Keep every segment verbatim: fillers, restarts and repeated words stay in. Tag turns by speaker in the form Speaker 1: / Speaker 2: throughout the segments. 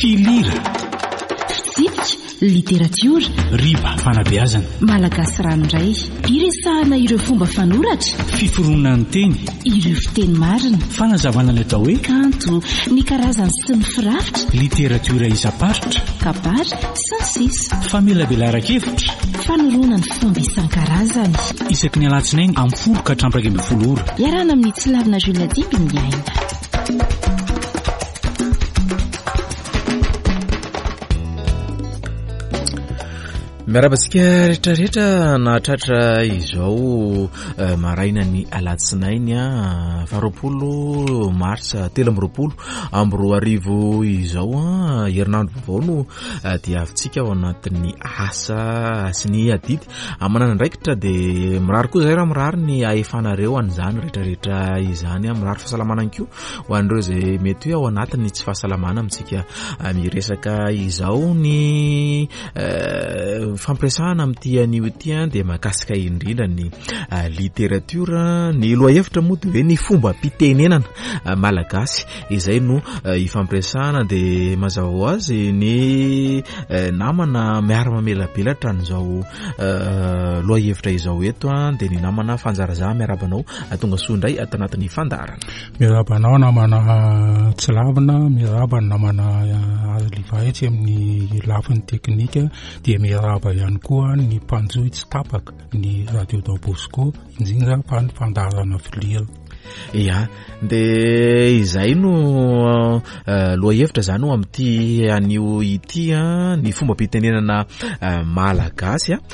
Speaker 1: filira,
Speaker 2: fitsipika, literatiora,
Speaker 1: riba fanabeazana,
Speaker 2: malagasy ranoray, iresahana ireo fomba fanoratra,
Speaker 1: fiforonana ny teny,
Speaker 2: ireo fiteny marina,
Speaker 1: fanazavana ny atao hoe
Speaker 2: kanto, ny karazany sy ny firafitra,
Speaker 1: literatiora isamparitra,
Speaker 2: kabary sy ny sisa,
Speaker 1: famelabelara-kevitra,
Speaker 2: fanorona ny fomba isan-karazany.
Speaker 1: Isaky ny alatsinainy amin'ny folo ka hatramin'ny ambin'ny folo ora.
Speaker 2: Iarana amin'ny Tsilavina Julia Diby ny aina.
Speaker 3: Miarabantsika rehetrarehetra nahatratra izao maraina ny alatsinainy a faharoapolo martsa telo amby roapolo amby roa arivo izao a herinandro vaovao no dia avitsika ao anatin'ny asa sy ny adidy amanana ndraikitra dia mirary koa zay raha mirary ny ahefanareo an'izany rehetrarehetra izany a mirary fahasalamana ihany koa ho an'ireo zay mety hoe ao anatiny tsy fahasalamana amintsika miresaka izao ny fampiresahana amin'ity anio ity dia mahakasika indrindra ny literatiora, ny lohahevitra moa dia hoe ny fomba mpitenenana malagasy izay no ifampiresahana dia mazava ho azy ny namana miara-mamelabelatra n'izao lohahevitra izao eto dia ny namana fanjarazaha miarabanao tonga soa indray ato anatin'ny fandarana.
Speaker 4: Miarabanao namana Tsilavina, miarabana namana Livaetsy amin'ny lafin'ny teknika, dia miaraba ihany koa ny mpanjoy tsy tapaka ny radio Don Bosco indrindra fa ny fandarana filira.
Speaker 3: Ia, dia izay no lohahevitra zany ho amin'ity anio ity ny fomba mpitenenana malagasy a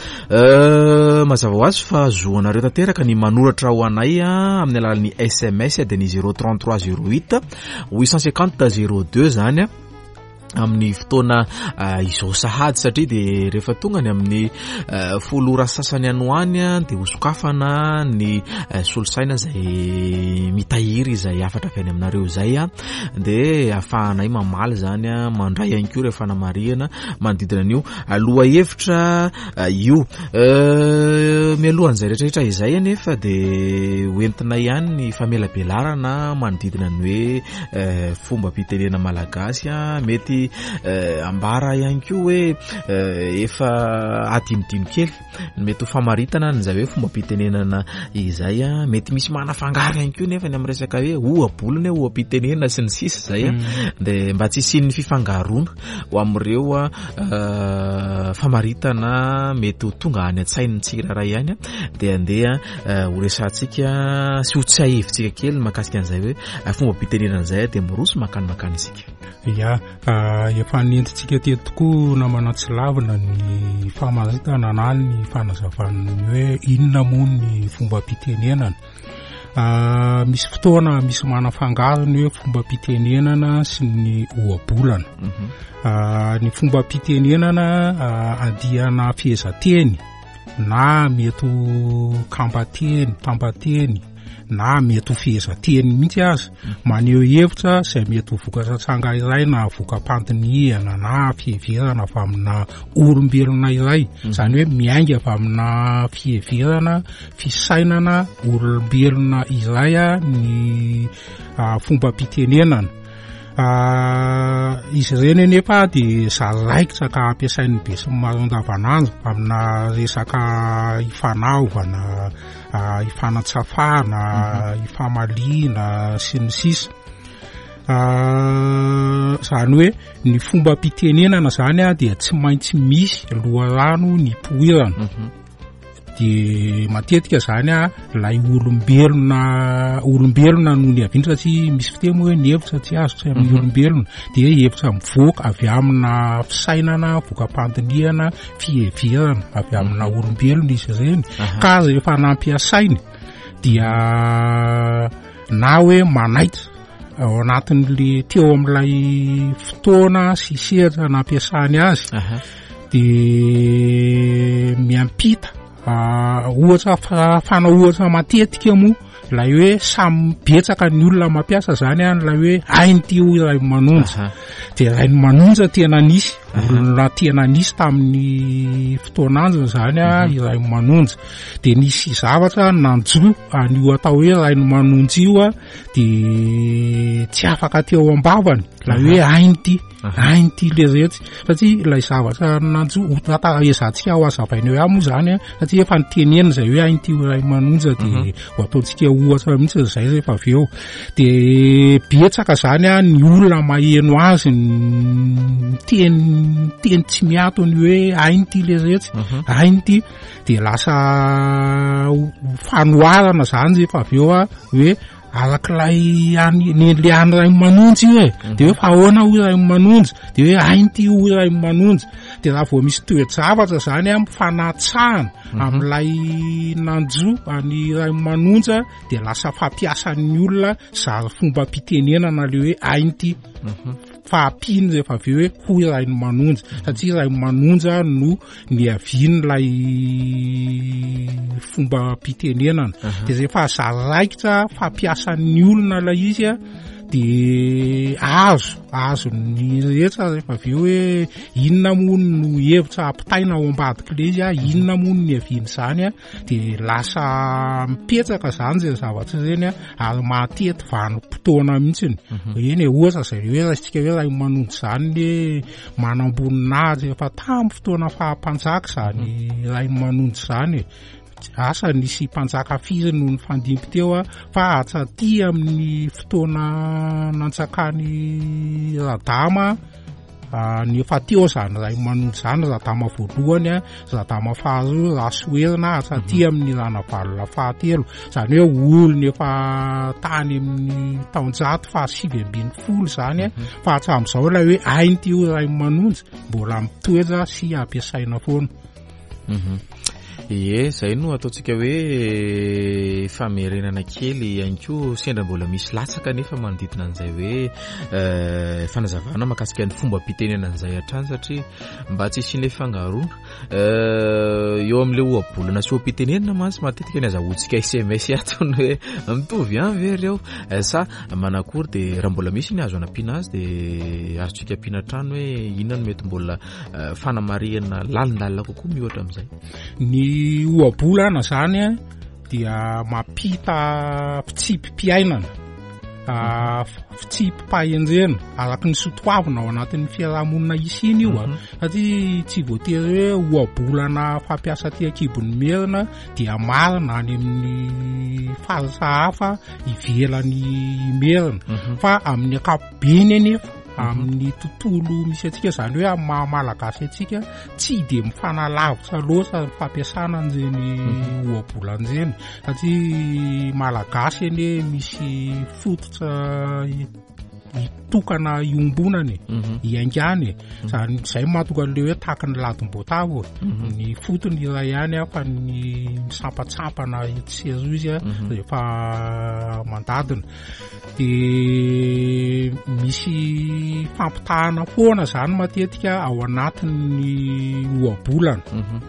Speaker 3: mazava ho azy fa zoanareo tanteraka ny manoratra ho anay amin'ny alalan'ny S M S dia ny zéro trente-trois zéro huit huit cent cinquante zéro deux zany a amin'ny fotoana izao sahady satria dia rehefa tonga ny amin'ny folo ora sasany anoany dia hosokafana ny solosaina izay mitahiry izay afatra avy any aminareo izay a dia ahafahanay mamaly zany a mandray ihany koa rehefa namarihana manodidina an'io lohahevitra io mialohan'izay rehetrarehetra izay anefa dia hoentina ihany ny famelabelarana manodidina ny hoe fomba mpitenena malagasy a mety ambara ihany koa hoe efa adimidimy kely mety ho famaritana nyzay hoe fomba mpitenenana izay a mety misy manafangaro ihany koa nefa ny amin'ny resaka hoe ohabolana hoe ohampitenenana sy ny sisa zay a dia mba tsy isian'ny fifangarona ho amin'ireo famaritana mety ho tonga any an-tsainy tsirara ihany a dia andeha ho resantsika sy ho tsy ahevitsika kely mahakasika an'izay hoe fomba mpitenenana izay dia miroso makany makany isika.
Speaker 4: Ia, efa nentitsika teto tokoa namana Tsilavina ny famaritana na ny fanazavana hoe inona moa ny fomba mpitenenana. Misy fotoana misy manafangarony hoe fomba mpitenenana sy ny ohabolana. Ny fomba mpitenenana andihana fihezanteny na mety kambateny, tambateny na mety ho fihezanteny mihitsy azy maneho hevitra izay mety ho vokatra tsanga iray na vokam-pandiniana na fiheverana avy amina olombelona iray, izany hoe miainga avy amina fiheverana fisainana olombelona iray ny fomba mpitenenana. Izy ireny nefa dia zaraikitra ka ampiasain'ny be sy ny maro andavanandro amina resaka ifanaovana, ifanatsafana, ifamaliana sy ny sisa. Izany hoe ny fomba mpitenenana zany a dia tsy maintsy misy loharano ny poirana. Dia matetika zany a lay olombelona olombelona no ny avindra satria misy fiteny hoe ny hevitra tsy azo tsy amin'ny olombelona dia hevitra mivoaka avy amina fisainana, vokam-pandiniana, fiheverana avy amina olombelona izy ireny ka rehefa nampiasainy dia na hoe manaitra ao anatin'le teo amin'ilay fotoana sy sehatra nampiasany azy dia miampita ohatra fana ohatra matetika moa lay hoe samy betsaka ny olona mampiasa zany a lay hoe hainy ty iray manonja dia ray ny manonja tena nisy olona tena nisy tamin'ny fotoana anjiny zany a iray manonja de nisy zavatra nanjo an'io atao hoe raino manonja io a de tsy afaka teo ambavany la hoe ainy ty ainy ty le retsy satria ilay zavatra nanjo ata ezatsika ao azavaina hoe amo zany a satria efa nitenena zay hoe ainy ty ray manonja de ho ataontsika ohatra mihitsy zay rehefa avy eo de betsaka zany a ny olona maheno azy teny teny tsy miatony hoe ainy ty le retsy ainy ty de lasa fanoarana zany rehefa avy eo a hoe arak'ilay any nele any ray manonjy io e de hoe fa ahoana ho ray manonjy de hoe ainy ty ho ray manonjy de raha vao misy toe-javatra zany a mifanatsahana amin'ilay nanjo any ray manonja de lasa fampiasan'ny olona zary fomba mpitenenana le hoe ainy ty fahampiny rehefa avy hoe hoy ray manonja satria ray manonja no niavian'ilay fomba mpitenenana de rehefa zary raikitra fampiasan'ny olona la izy a de azo azo ny rehetra rehefa avy eo hoe inona moa no hevitra ampitaina ao ambadiky le izy a inona moa no niaviany zany a de lasa mipetraka zany zay zavatra ireny a ary mahatety vanim-potoana mihitsiny eny e ohatra zay hoe raisitsika hoe ray manonjy zany le manamboninazy efa tamin'ny fotoana fahampanjaka zany ray manonjy zany e asa nisy mpanjaka firy no ny fandimby teo a fa atsaty amin'ny fotoana nantsakany radama ny efa teo zany ray manonjy zany radama voalohany a radama faharoa rasoerina atsaty amin'ny ranavalona fahatelo zany hoe olona efa tany amin'ny taonjato fahasivy ambin'ny folo zany a fa hatram'izao la hoe ainy ty ho ray manonjy mbola mitoetra sy ampiasaina foana.
Speaker 3: Ie, zay no ataontsika hoe famerenana kely ihany koa sendra mbola misy latsaka nefa manodidina an'izay hoe fanazavana mahakasika ny fomba mpitenena an'izay hatrany satria mba tsy isy le fangarona eo amin'le ohabolana sy ohampitenenana mantsy matetika ny azahoantsika S M S atony hoe mitovy any ve reo sa manakory de raha mbola misy ny azo anampiana azy de azontsika ampiana trano hoe inona no mety mbola fanamariana lalindalina kokoa mihoatra amin'izay.
Speaker 4: Ny ohabolana zany a dia mampita fitsipim-piainana fitsipim-pahenjena araky ny sotoavina ao anatin'ny fiarahamonina isiny io a satria tsy voatery hoe ohabolana fampiasa ty akibon'ny merina dia marina any amin'ny faritra hafa ivelan'ny merina fa amin'ny ankapobeny anefa amin'ny tontolo misy atsika zany hoe amin'ny mahamalagasy atsika tsy de mifanalavitra loatra ny fampiasana an'izany ohabolan'izany satria malagasy anie misy fototra itokana iombonany iaingany zany zay mahatonga an'le hoe tahaka ny ladom-boatavo ny fotony iray ihany a fa ny misampatsampana etsero izy a rehefa mandadina de misy fampitahana foana zany matetika ao anatin'ny ohabolana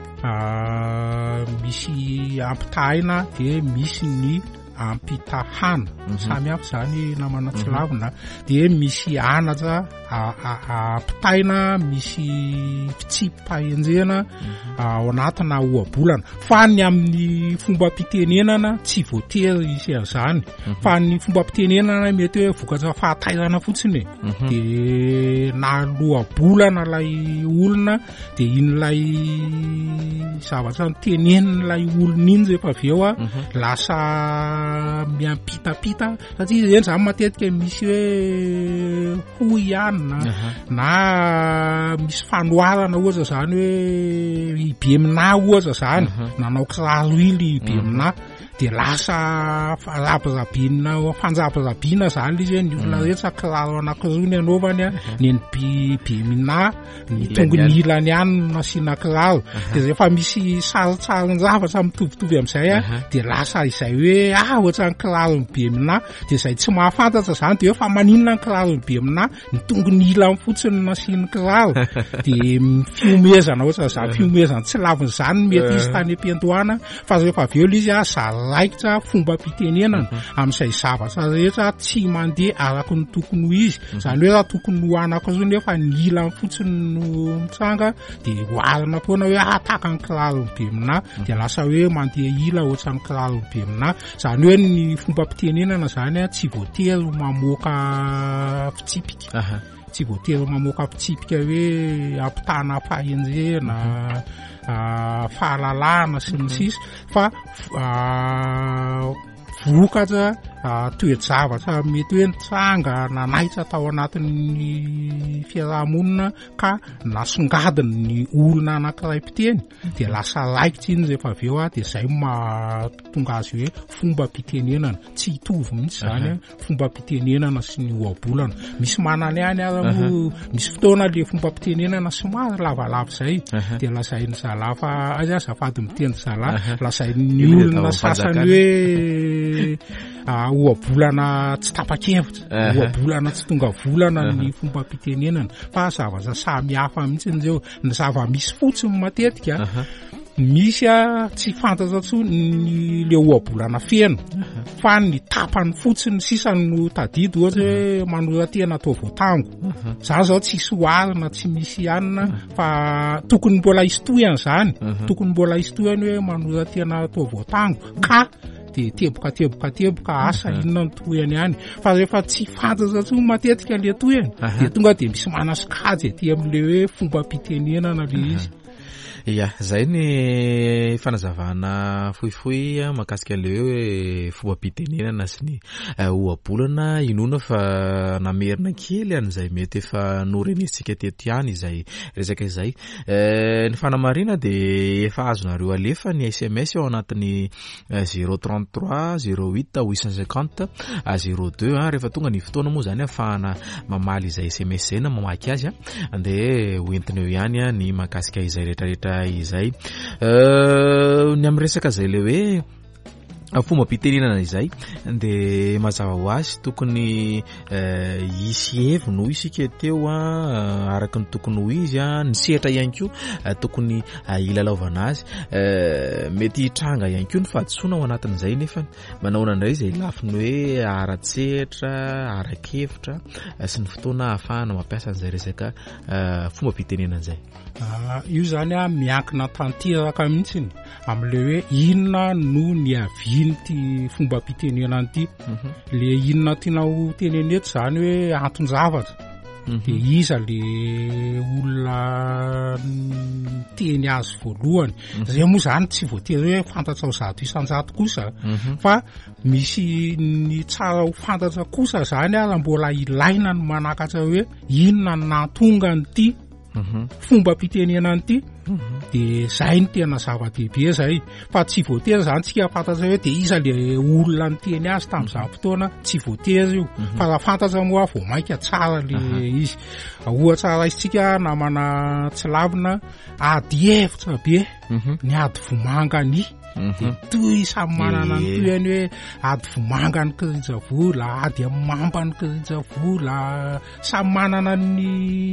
Speaker 4: misy ampitahina de misy ny ampitahana samy hafa zany namana tsy lavina de misy anatra ampitaina misy fitsipim-pahenjena ao anatina ohabolana fa ny amin'ny fomba mpitenenana tsy voatery isy an'izany fa ny fomba mpitenenana mety hoe vokatra fahatairana fotsiny de na lohabolana lay olona de in'lay zavatra nitenen'lay olona iny rehefa avy eo a lasa miampitapita satria eny zany matetika misy hoe hoy ihany na na misy fanoarana ohatra zany hoe ibe mina ohatra zany nanao kiraro ily ibe mina de lasa rabirabina fanjabirabina zany izy hoe ny olona rehetra kiraro anankiroa ny anaovany a ny be mina ny tongony ilany ihany nasiana kiraro de rehefa misy saritsarin-javatra mitovitovy amin'izay a de lasa izay hoe ah ohatra ny kiraro ny be mina de izay tsy mahafantatra zany de hoe fa maninona ny kiraro ny be mina ny tongony ilany fotsiny nasiana kiraro de fiomezana ohatra zany fiomezana tsy laviny zany mety izy tany am-piantohana fa rehefa avy eo izy a zary raikitra fomba mpitenenana amin'izay zavatra rehetra tsy mandeha araky ny tokony ho izy zany hoe raha tokony ho anako zo nefa ny ilany fotsiny no mitsanga dia hoarina foana hoe ataka ny kiraro be mina dia lasa hoe mandeha ila ohatrany kiraro be mina zany hoe ny fomba mpitenenana zany a tsy voatery mamoaka fitsipika tsy voatery mamoaka fitsipika hoe ampitana fahenjena fahalalana sy ny sisa fa vokatra toejavatra mety hoe nitsanga nanaitra tao anatin'ny fiarahamonina ka nasongadiny ny olona anankiray mpiteny dia lasa raikitra iny rehefa avy eo a dia zay mahatonga azy hoe fomba mpitenenana tsy hitovy mihitsy zany fomba mpitenenana sy ny ohabolana misy manany ihany ary mo misy fotoana le fomba mpitenenana somary lavalava zay dia lazainy zalahy fa azy azafady miteny zalahy lazainy olona sasany hoe ohabolana tsy tapa-kevitra ohabolana tsy tonga volana ny fomba mpitenenana fa zavatra samy hafa mihitsy nzeo ny zava-misy fotsiny matetika misy a tsy fantatra tsony le ohabolana feno fa ny tapany fotsiny sisany no tadidy ohatra hoe manoratena atao voatango zany zao tsy soarina tsy misy anina fa tokony mbola istoyany zany tokony mbola istoyany hoe manoratena atao voatango ka dia teboka teboka teboka asa inona ny toyany ihany fa rehefa tsy fantatra tsony matetika le toyany dia tonga dia misy manasikajy aty amin'le hoe fomba mpitenenana le izy.
Speaker 3: Ia, zay ny fanazavana fohifohy mahakasika an'le hoe fomba mpitenenana sy ny ohabolana inona fa namerina kely an'izay mety efa norenesitsika teto ihany izay resaka izay. Ny fanamarina dia efa azonareo alefa ny S M S ao anatin'ny zéro trente-trois zéro huit huit cent cinquante zéro deux rehefa tonga ny fotoana moa zany afahana mamaly izay S M S zay na mamaky azy andeha hoentiny eo ihany ny mahakasika izay rehetrarehetra izay ny amin'ny resaka zay le hoe fomba mpitenenana izay dia mazava ho azy tokony hisy hevino isika teo a araka ny tokony ho izy a ny sehatra ihany koa tokony ilalaovana azy mety hitranga ihany koa ny fahadisoana ao anatin'izay nefa manao indray izay lafiny hoe ara-tsehatra ara-kevitra sy ny fotoana ahafahana mampiasa an'izay resaka fomba mpitenenana izay.
Speaker 4: Io zany a miankina tanteraka mihitsiny amin'le hoe inona no ny aviny ty fomba mpitenenana ity le inona tianao teneneto zany hoe anton-javatra dia iza le olona teny azy voalohany zay moa zany tsy voatery hoe fantatra ho zato isan-jato kosa fa misy ny tsara ho fantatra kosa zany a mbola ilaina no manakatra hoe inona no nahatonga nyity fomba mpitenenana ity dia zay ny tena zava-dehibe zay fa tsy voatery zany tsika fantatra hoe dia iza le olona ny teny azy tamin'izany fotoana tsy voatery io fa raha fantatra moa vao mainka tsara le izy ohatra raisitsika namana tsy lavina ady hevitra be ny ady vomangany dia toy samy manana ny toyany hoe ady vomanga ny kirijavola ady amamba ny kirijavola samy manana ny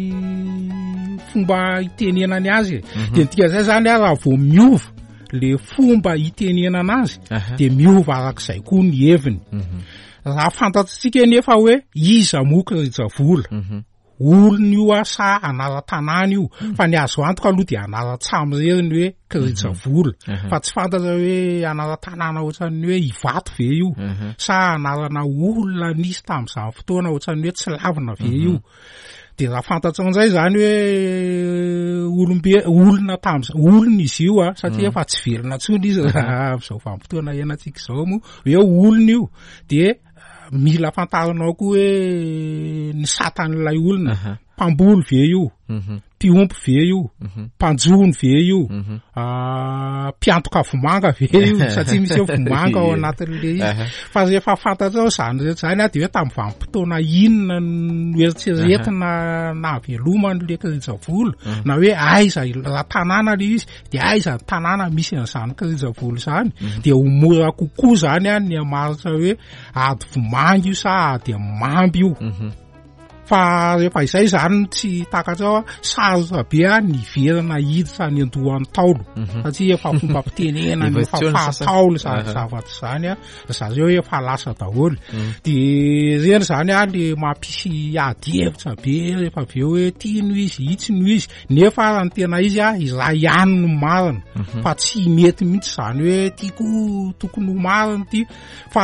Speaker 4: fomba hitenenany azy dia tika zay zany a raha vao miova le fomba hitenenana azy dia miova arak'izay koa ny heviny raha fantatsika nefa hoe iza moa kirijavola olony io a sa anara-tanàna io fa ny azo antoka aloha dia anara-tsamy reriny hoe kirijavola fa tsy fantatra hoe anara-tanàna ohatrany hoe Ivato ve io sa anarana olona nisy tamin'izany fotoana ohatrany hoe tsy lavina ve io dia raha fantatra an'izay zany hoe olombe olona tamin'izay olona izy io a satria efa tsy velona tsony izy raha amin'izao vanim-potoana iainantsika izao moa hoe olona io dia mila fantarinao koa hoe ny satan'ilay olona mpamboly ve io mpiompy ve io mpanjony ve io mpiantoka vomanga ve io satria misy eo vomanga ao anatin'le izy fa rehefa fantatra ao zany rehetra zany a dia hoe tamin'ny vanim-potoana inona no eritreretina na velomany le kirijavola na hoe aiza raha tanàna le izy dia aiza tanàna misy an'izany kirijavola zany dia ho mora kokoa zany a ny amaritra hoe ady vomanga io sa ady mamby io fa rehefa izay zany tsy takatrao sarotra be ny verana hiditra ny andohan'ny taolo satria efa fomba mpitenena ny efa fahataolo zavatra zany a zareo efa lasa daholo de reny zany a le mampisy ady hevitra be rehefa aveo hoe tiano izy itsy no izy nefa raha ny tena izy a iray ihany no marina fa tsy mety mihitsy zany hoe tiako tokony ho marina ty fa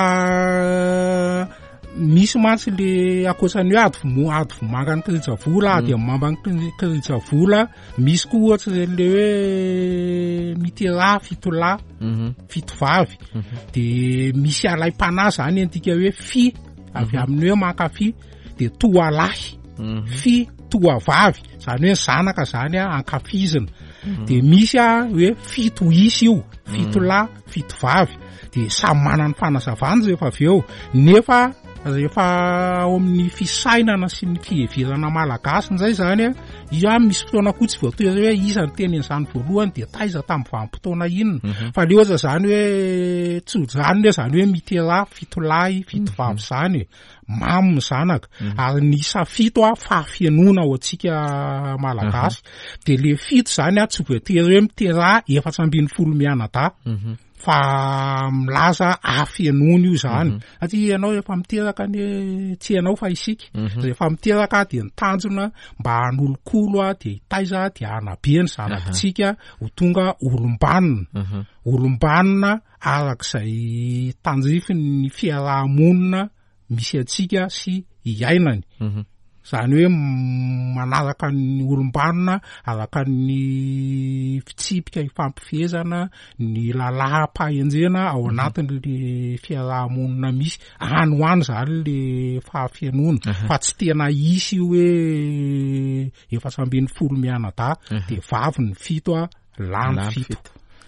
Speaker 4: misy mantsy le akoatrany hoe ady mo ady vomanga ny kiritsavola ady mamba ny kiritsavola misy koa ohatra le hoe mitera fito lahy fito vavy de misy alay-panahy zany antika hoe fi avy amin'ny hoe mankafy de toa lahy fi toa vavy zany hoe zanaka zany a ankafizina de misy a hoe fito isy io fito lahy fito vavy de samy manana ny fanazavany rehefa aveo nefa rehefa ao amin'ny fisainana sy ny fiheverana malagasy nizay zany a io a misy fotoana koa tsy voatoery hoe iza ny tenin'izany voalohany de taiza tamin'ny vanim-potoana inona fa le ohatra zany hoe tsodrany le zany hoe mitera fito lahy fito vavy zany mamy ny zanaka ary ny isa fito a fahafianona ao antsika malagasy de le fito zany a tsy voatery hoe mitera efatra ambin'ny folo mianada fa milaza afianona io zany satria ianao efa miteraka ny tsy ianao fa isika rehefa miteraka de ny tanjona mba han'olokolo a de hitaiza de hanabe ny zanakitsika ho tonga olombanina olombanina arak'izay tanjifiny ny fiarahamonina misy atsika sy iainany zany hoe manaraka ny olombanina araka ny fitsipika ifampifezana ny lalaha-pahenjena ao anatin'le fiarahamonina misy any ho any zany le fahafianona fa tsy tena isy hoe efatra ambin'ny folo mianada de vavy ny fito a lahy ny fito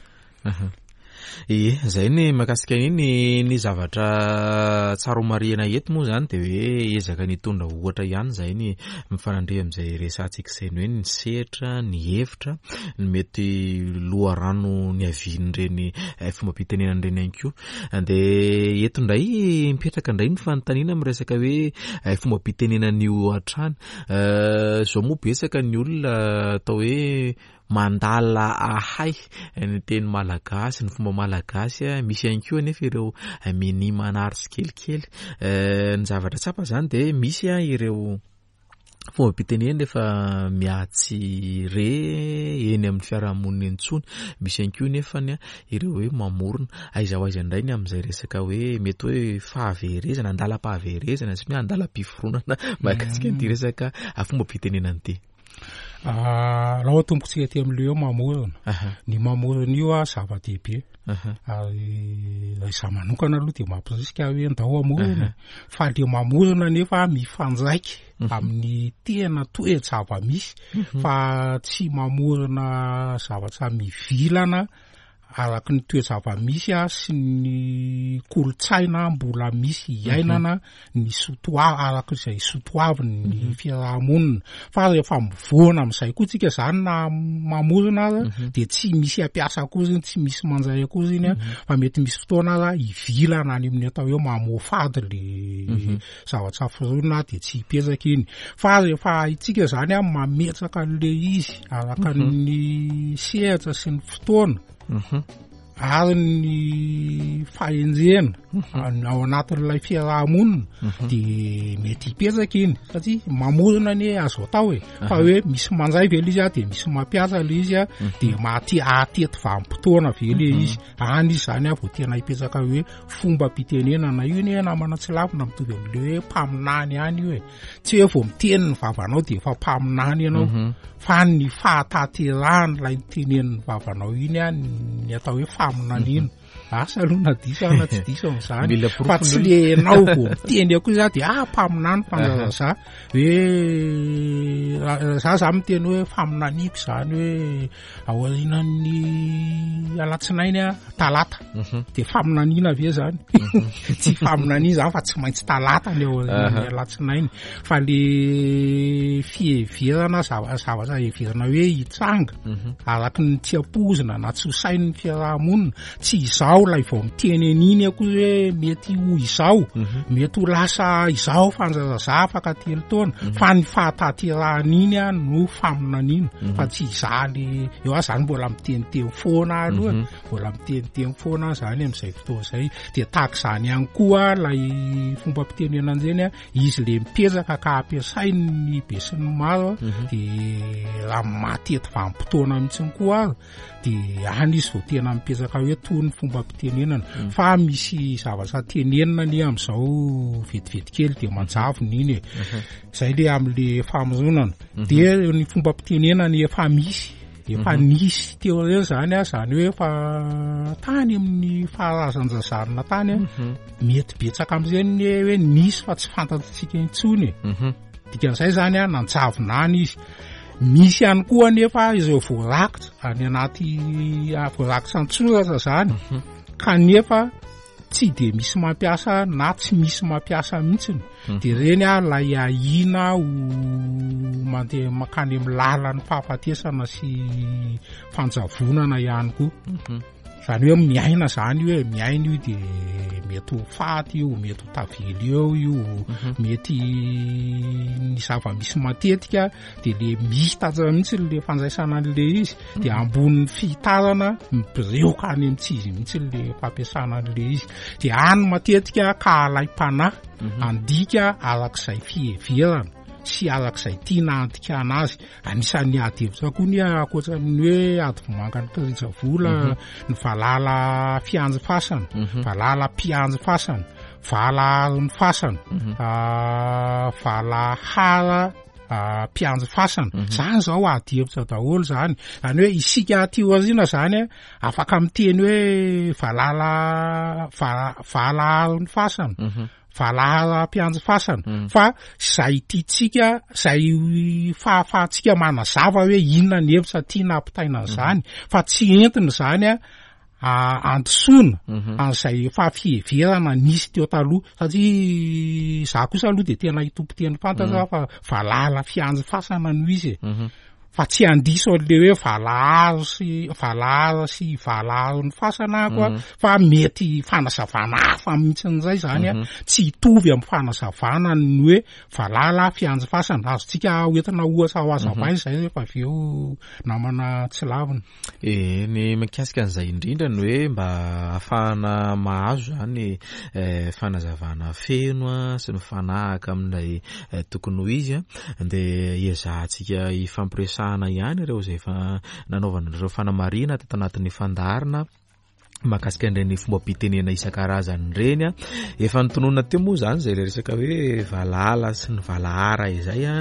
Speaker 3: Ie, zay ny makasika iny ny zavatra tsaro marihana eto moa zany de hoe ezaka ny tondra ohatra ihany zay ny mifanandre am'izay resantsika izay hoe ny sehatra ny hevitra ny mety loharano ny avin'ireny fomba pitenenan'ireny ihany koa de eto ndray mipetraka indray ny fanontaniana miresaka hoe fomba pitenenan'io hatrany zao moa betsaka ny olona atao hoe mandala ahay ny teny malagasy ny fomba malagasy misy ihany koa nefa ireo mini manary sy kelikely ny zavatra tsapa zany de misy a ireo fomba pitenena efa miatsy re eny amin'ny fiarahamonina intsony misy ihany koa nefa ny ireo hoe mamorona aiza ho aiza indray ny amin'izay resaka hoe mety hoe fahaverezana andalam-pahaverezana sy hoe andalam-piforonana mahakasika ny resaka fomba pitenena an'ity.
Speaker 4: Ah, raha tombotsika aty amin'ilay mamorona ny mamorona io a zava-dehibe ary raha manokana aloha de mampirisika hoe ndao amorona fa le mamorona nefa mifanjaika amin'ny tena toe-java-misy fa tsy mamorona zavatra mivilana araky ny toe-java-misy a sy ny kolotsaina mbola misy iainana ny sotoa araky izay sotoaviny ny fiarahamonina fa rehefa mivoana amin'izay koa tsika zany na mamorona ara de tsy misy ampiasa akory tsy misy manjay akory iny a fa mety misy fotoana ara ivilana any amin'ny atao hoe mamofady le zavatra fironina de tsy hipetraka iny fa rehefa itsika zany a mametraka an'le izy araka ny sehatra sy ny fotoana ary ny fahenjena ao anatin'ilay fiarahamonina de mety hipetraka iny satria mamorona ny azo atao e fa hoe misy manjay ve le izy a de misy mampiasa le izy a de maty ateto vanim-potoana ve le izy any izy zany a vao tena hipetraka hoe fomba pitenenana io ny namana tsy lavina mitovy amin'le hoe mpaminany ihany io e tsy hoe vao miteny ny vavanao de efa mpaminany ianao fa ny fahataterahany lay tenen'ny vavanao iny a ny atao hoe faminany iny asa aloha na diso na tsy diso am'izany fa tsy le enao vao miteny ako za de ah mpaminany fanjaza za hoe za za miteny hoe faminaniako zany hoe aorinan'ny alatsinainy a talata de faminaniana ave zany tsy faminania zany fa tsy maintsy talata ny aorinan'ny alatsinainy fa le fieverana zavatra everana hoe hitsanga araky ny tsiapozina na tsy ho sainy ny fiarahamonina tsy izao lay vao miteny an'iny ako hoe mety ho izao mety ho lasa izao fanjazaza afaka telo taona fa ny fahataterahana iny a no faminaniana fa tsy izaly eo a zany mbola miteniteny foana aloha mbola miteniteny foana zany amin'izay fotoa zay de tahaka izany ihany koa lay fomba mpitenena an'izany a izy le mipetraka ka ampiasainy ny be sy ny maro de raha matety vanim-potoana mihitsiny koa ary de any izy vao tena mipetraka hoe toy ny fomba mpitenenana fa misy zavatra tenenina ny amin'izao vetivety kely de manjavona iny e zay le amin'le famoronana de ny fomba mpitenenana efa misy efa nisy teo reny zany a zany hoe fa tany amin'ny faharazan-jazarina tany a mety betsaka amin'izany hoe nisy fa tsy fantatsika intsony e dikan'izay zany a nanjavona any izy misy ihany koa nefa izao voarakitra any anaty voarakitra an-tsoratra zany kanefa tsy de misy mampiasa na tsy misy mampiasa mihitsiny de reny a lay ahina ho mandeha makany amin'ny lalan'ny fahafatesana sy fanjavonana ihany koa zany hoe miaina zany hoe miaina io de mety ho faty io mety ho tavely eo io mety ny zava-misy matetika de le mitatra mihitsy le fanjaisana an'le izy de ambonin'ny fitarana mibireoka any amin'ny tsizy mihitsy le fampiasana an'le izy de any matetika ka alay-panahy andika arak'izay fieverana sy arak'izay tiana antika anazy anisan'ny ady hevitra koa ny akoatran'ny hoe ady vomangany kirija vola ny valala fianjo fasana valala mpianjo fasana valaharon'ny fasana valahara mpianjo fasana zany zao ady hevitra daholo zany zany hoe isika aty aoriana zany afaka miteny hoe valala valaharon'ny fasana valahara mpianjo fasana fa zay tiatsika zay fahafahatsika manazava hoe inona ny hevitra tiana ampitaina zany fa tsy entiny zany a andosoana an'izay fahafieverana nisy teo taloha satria za kosa aloha de tena hitompiteny fantatra fa valala fianjo fasana no izy e fa tsy andiso an'le hoe valaharo sy valahara sy valaharo ny fasana koa fa mety fanazavana hafa mihitsin'izay zany a tsy hitovy amin'ny fanazavana ny hoe valala fianjo fasana azotsika hoentina ohatra ho azavainy zay rehefa avy eo namana tsy lavina
Speaker 3: e ny mikasika an'izay indrindra ny hoe mba ahafahana mahazo zany fanazavana feno a sy ny fanahaka amin'ilay tokony ho izy a de iezantsika ifampiresahana ihany ireo zay efa nanaovana ireo fanamarina tato anatin'ny fandarina mahakasika indray ny fomba mpitenena isan-karazany reny a efa nitonona teo moa zany zay le resaka hoe valala sy ny valahara izay a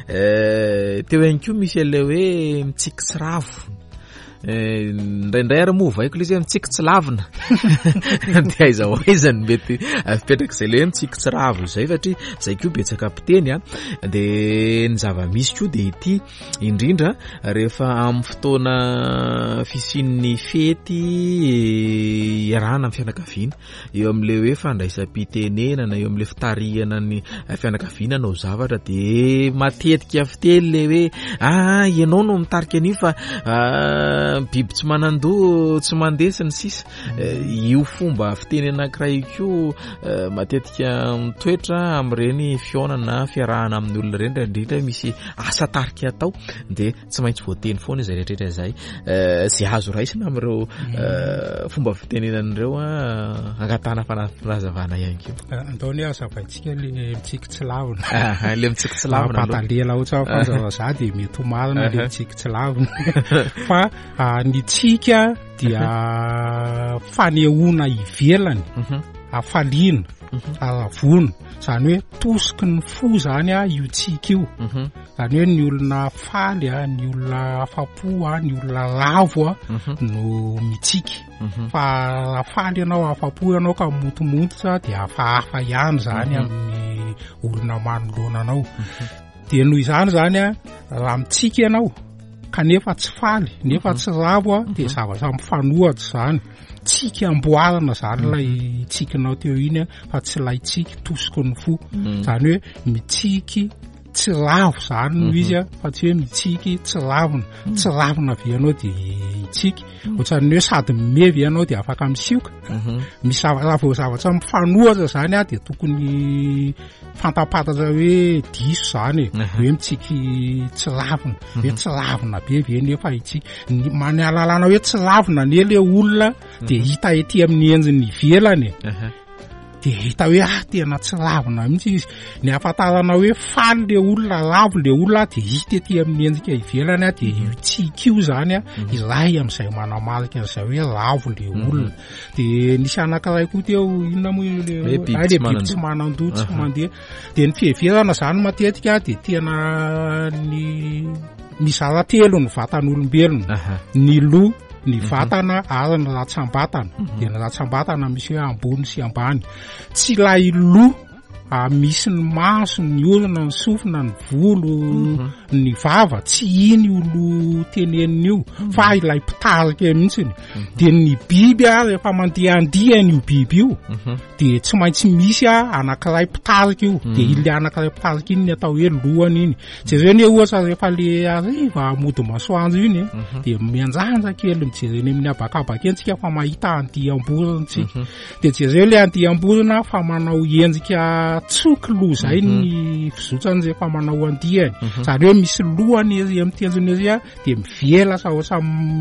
Speaker 3: teo ihany koa misy ilay hoe mitsikitsy ravo ndraindray ary moa vaiko le izy mitsikitsy lavina de aiza hoaizany mety fipetraka izay le mitsikitsy ravo izay satria zay koa betsaka mpiteny a de ny zava-misy koa de ity indrindra rehefa amin'ny fotoana fisian'ny fety iarahana amin'ny fianakaviana eo amin'le hoe fandraisam-pitenenana eo amin'le fitarihana ny fianakaviana nao zavatra de matetika fiteny le hoe ah ianao no mitarika an'io fa biby tsy manandoha tsy mandesy ny sisa io fomba fitenena anankiray io matetika mitoetra amin'ireny fiaonana fiarahana amin'ny olona ireny indrindra misy asa tarika atao de tsy maintsy voateny foana izay rehetrarehetra zay zay azo raisina amin'ireo fomba fitenenan'ireo angatana fanazavana ihany koa
Speaker 4: antaony azavaintsika le mitsikitsy lavina
Speaker 3: le mitsikitsy lavina
Speaker 4: patalela ohatsa fanjava de mety ho marina le mitsikitsy lavina fa ny tsika dia fanehoana ivelany afaliana aravona zany hoe tosiky ny fo zany a io tsika io zany hoe ny olona faly a ny olona afapo a ny olona ravo a no mitsiky fa raha faly ianao afapo ianao ka motomototra de hafahafa ihany zany amin'ny olona manoloana anao de noho izany zany a raha mitsika ianao kanefa tsy faly nefa tsy ravo a de zavatra mifanohatra zany tsika amboarana zany lay tsikinao teo iny a fa tsy lay tsiky tosiko ny fo zany hoe mitsiky tsy ravo zany no izy a fa tsy hoe mitsiky tsy ravina tsy ravina avy ianao de tsiky ohatran'ny hoe sady mimevy ianao de afaka misioka misy raha vao zavatra mifanohatra zany a de tokony fantapatatra hoe diso zany e hoe mitsiky tsy ravina hoe tsy ravina be ve nefa itsika manialalana hoe tsy ravina ne le olona de hita ety amin'ny endriny ivelany de hita hoe ah tena tsy ravina mihitsy izy ny ahafantarana hoe faly le olona ravo le olona de hita ety amin'ny endrika ivelany a de itsika io zany a iray amin'izay manamarika an'izay hoe ravo le olona de nisy anankiray koa teo inona moa le biby tsy manandoha tsy mandeha de ny fiheverana zany matetika de tena ny mizara telo ny vatan'olombelona ny loha ny vatana ary ny ratsambatana de ny ratsambatana misy hoe ambony sy ambany tsy lay loha misy ny maso ny orona ny sofina ny volo ny vava tsy iny olo tenenina io fa ilay pitarika mihitsiny de ny biby a rehefa mandeha andihany io biby io de tsy maintsy misy a anankiray pitarika io de ile anankiray pitarika iny ny atao hoe lohany iny jereny hoe ohatra rehefa le ariva mody masoandro iny de mianjanja kely mijereny amin'ny abakabaka eny tsika fa mahita andiam-borona tsika de jereo le andiam-borona fa manao endrika tsoky loha zay ny fizotrany rehefa manao andihany zany hoe misy lohany ery amin'ny tendrony ery a de mivela sa ohatra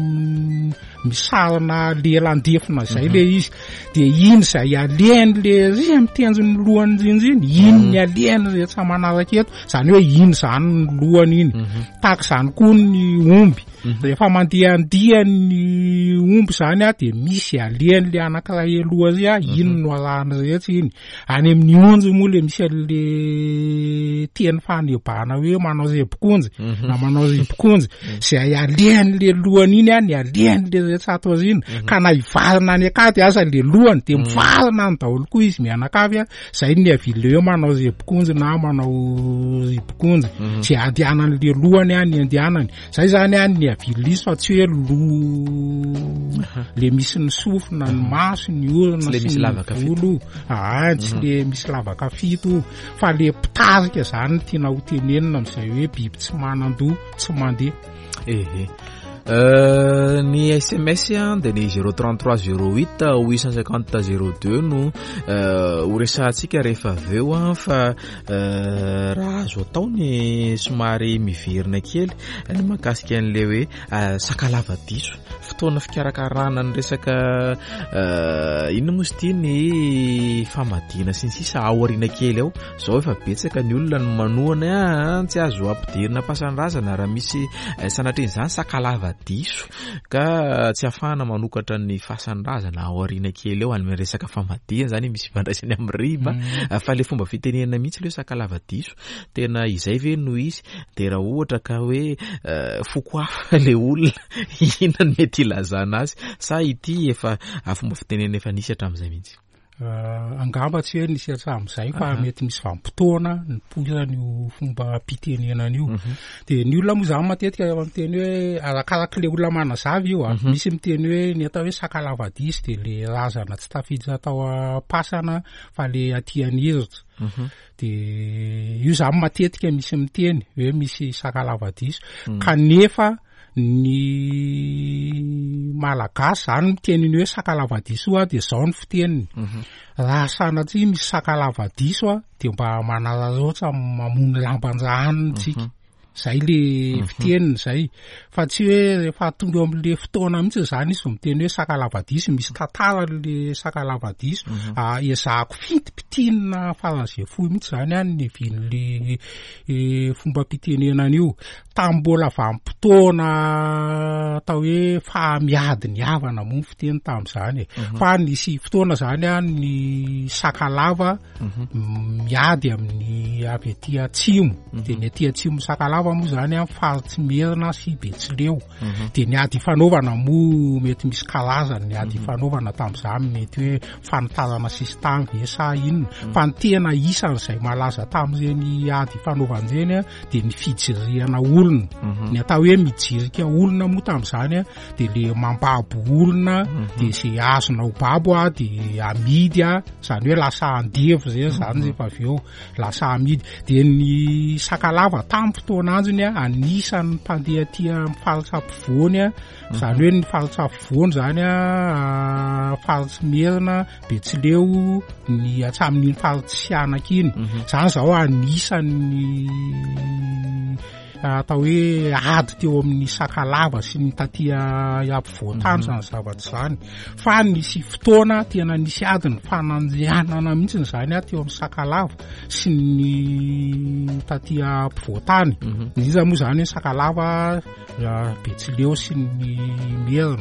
Speaker 4: misarona lelandefina zay le izy de iny zay alehany le ry amin'ny tendrony lohany indrindra iny iny ny alehany rehetra manaraka eto zany hoe iny zany ny lohany iny tahaka zany koa ny omby rehefa mandeha andihany ny omby zany a de misy alehany le anankiray aloha ry a iny no arahany rehetra iny any amin'ny onjy moa le misy le teny fanebahana hoe manao rebokonjy na manao ribokonjy zay alehany le lohany iny a ny alehany le rehetra ato iny ka na ivarina any akady aza le lohany de mivarina ny daholo koa izy mianakavy a zay ny avile hoe manao rebokonjy na manao ribokonjy zay andehanany le lohany a ny andehanany zay zany a ny aviliso fa tsy hoe loha le misy ny sofina ny maso ny orona sy ny volo ah tsy le misy lavaka fito fa le pitarika zany tiana ho tenenina amin'izay hoe biby tsy manandoha tsy mandeha
Speaker 3: ehe Euh, ny S M S de ny zéro trente-trois zéro huit huit cent cinquante zéro deux no ho resahantsika rehefa aveo fa raha azo atao ny somary miverina kely ny mahakasika an'le hoe sakalava diso fotoana fikarakarana ny resaka inona moa sy ty ny famadina sy ny sisa aoriana kely ao zao efa betsaka ny olona ny manohana tsy azo ampidirina pasanrazana raha misy sanatr'izany sakalava diso ka tsy afahana manokatra ny fahasanrazana aoriana kely eo any resaka famadina zany misy fandraisany amin'ny riba fa le fomba fitenenana mihitsy le sakalava diso tena izay ve no izy de raha ohatra ka hoe foko hafa le olona ina ny mety ilazana azy sa ity efa fomba fitenenana efa nisy hatramin'izay mihitsy
Speaker 4: Uh, angamba tsy hoe nisy hatramin'izay fa mety misy vanim-potoana ny poirany io fomba mpitenenana io de ny olona moa zany matetika rehefa miteny hoe arakaraka le olona manazava io a misy miteny hoe ny atao hoe sakalava diso de le razana tsy tafiditra atao apasana fa le aty aniritra de io zany matetika misy miteny hoe misy sakalava diso kanefa ny malagasy zany miteny ny hoe sakalava diso a de zao ny fiteniny raha sanatria misy sakalava diso a de mba manararoatra mamony lambandrahaniny tsika zay le fiteniny zay fa tsy hoe rehefa tonga amin'le fotoana mihitsy zany izy miteny hoe sakalava diso misy tantara le sakalava diso ezahako fintipitiana faran'izay fohy mihitsy zany any ny vin'le fomba mpitenenana io tambola vanim-potoana atao hoe fahamiady ny havana moa ny fiteny tam'izany e fa nisy fotoana zany a ny sakalava miady amin'ny avy aty atsimo de ny aty atsimo sakalava sakalava moa zany a farotsy merina sy Betsileo de ny ady fanaovana moa mety misy karazany ny ady fanaovana tamin'izany mety hoe fanotazana système ve sa inona fa ny tena isan'izay malaza tamin'ireny ady fanaovan'ireny de ny fijeriana olona ny atao hoe mijirika olona moa tamin'izany de le mambabo olona de zay azonao babo a de amidy a zany hoe lasa andevo zay zany rehefa avy eo lasa amidy de ny sakalava tamin'ny fotoana anjony a anisan'ny mpandeha tia mifaritra ampovoany a zany hoe ny faritra ampovoany zany a faritsy merina Betsileo ny atsamin'iny faritsy Sianaka iny zany zao anisan'ny atao hoe ady teo amin'ny sakalava sy ny tatia ampovoan-tany zany zavatra zany fa nisy fotoana tena nisy ady ny fananjanana mihitsy zany a teo amin'ny sakalava sy ny tatia ampovoan-tany iza moa zany sakalava Betsileo sy ny merina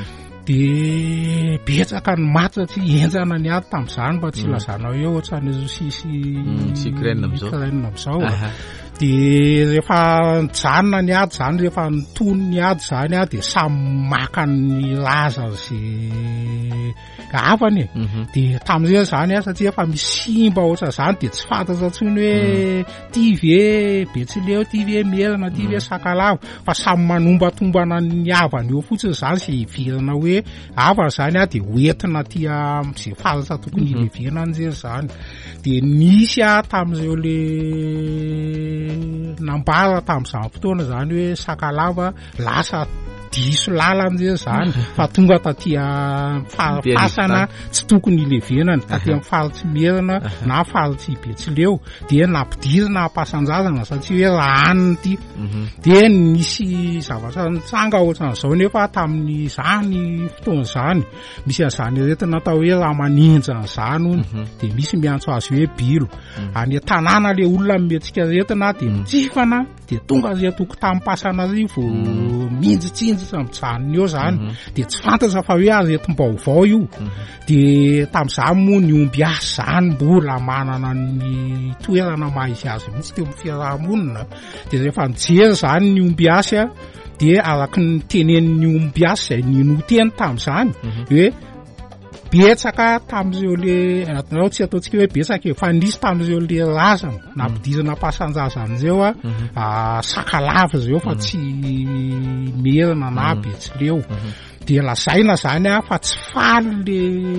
Speaker 4: de betsaka ny maty satria enjana ny ady tamin'izany mba tsy lazana hoe ohatrany Russie
Speaker 3: Ukraine
Speaker 4: am'izao de rehefa janona ny ady zany rehefa nitony ny ady zany a de samy maka ny laza sy avany de tamin'izay zany a satria efa misy simba ohatra zany de tsy fantatra tsony hoe ty ve Betsileo ty ve merina ty ve sakalava fa samy manombatomba ny avany eo fotsiny zany sy ivirana hoe ava zany a de hoentina tia zay faritra tokony ilevena an'izay zany de nisy a tamin'izay le nambara tamin'izany fotoana zany hoe sakalava lasa diso lalan'izay zany fa tonga tatia fasana tsy tokony ilevenany tatia faritsy merina na faritsy Betsileo de nampidirina ampasan-jazana satria hoe raha aniny ty de nisy zavatra nitsanga ohatran'izao nefa tamin'ny zany fotoana zany misy an'izany retina atao hoe raha maninja zany ony de misy miantso azy hoe bilo any tanàna le olona metsika retina de mitsifana de tonga zay toko tamin'ny Pasanarivo minjitsinjitra mijanona eo zany de tsy fantatra fa hoe aretim-baovao io de tamin'izany moa ny omby asy zany mbola manana ny toerana maha izy azy mihitsy teo amin'ny fiarahamonina de rehefa nijery zany ny omby asy a de araky ny tenen'ny omby asy zay ninoteny tamin'izany hoe betsaka tamin'ireo le atao tsy ataontsika hoe betsaka fa nisy tamin'ireo le razana nampidirana pasanjazana zao a sakalava zao fa tsy merina na Betsileo de lazaina zany a fa tsy faly le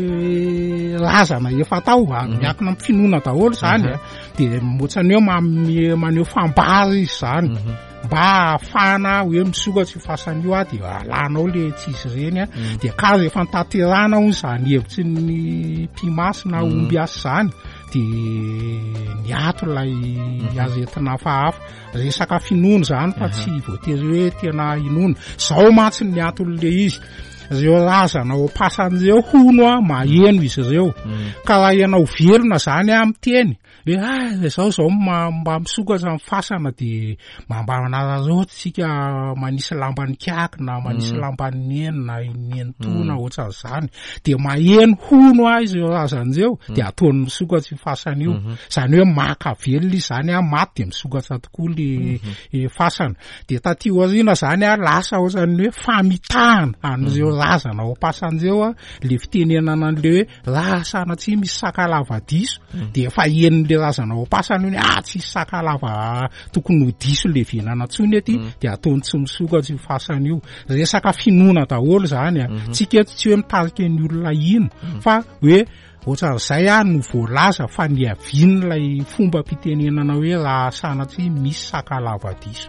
Speaker 4: razana efa tao miakina amin'ny finoana daholo zany de moatsany hoe maneho fambary izy zany mba ahafahana hoe misokatra io fasana io a de alanao le tsisy reny a de ka rehefa nitaterana hoy zany hevitry ny mpimasy na omby asy zany de ny ato lay aretina fahafa resaka finoana zany fa tsy voatery hoe tena inona zao mantsy ny aton'le izy reo razana ao pasan'ireo hono a maheno izy ireo ka raha ianao velona zany a miteny hoe ah zao zao mba misokatra amin'ny fasana de mba manarareo tsika manisy lambany kiaky na manisy lambany neny na nenitona ohatran'izany de maheno hono a izy reo razan'ireo de ataony misokatra io fasana io zany hoe maka velona izy zany a maty de misokatra tokoa le fasana de taty aoriana zany a lasa ohatran'ny hoe famitahana an'ireo razana ao pasan'ireo a le fitenenana an'le hoe raha sanatsy misy sakalava diso de efa eniny le razana ao pasana iny ah tsisy sakalava tokony ho diso le venana tsony ety de ataony tsy misokatra io fasana io resaka finoana daholo zany a tsika eto tsy hoe mitarika ny olona ino fa hoe ohatran'izay a no voalaza fa ny avian'ilay fomba mpitenenana hoe raha sanatsy misy sakalava diso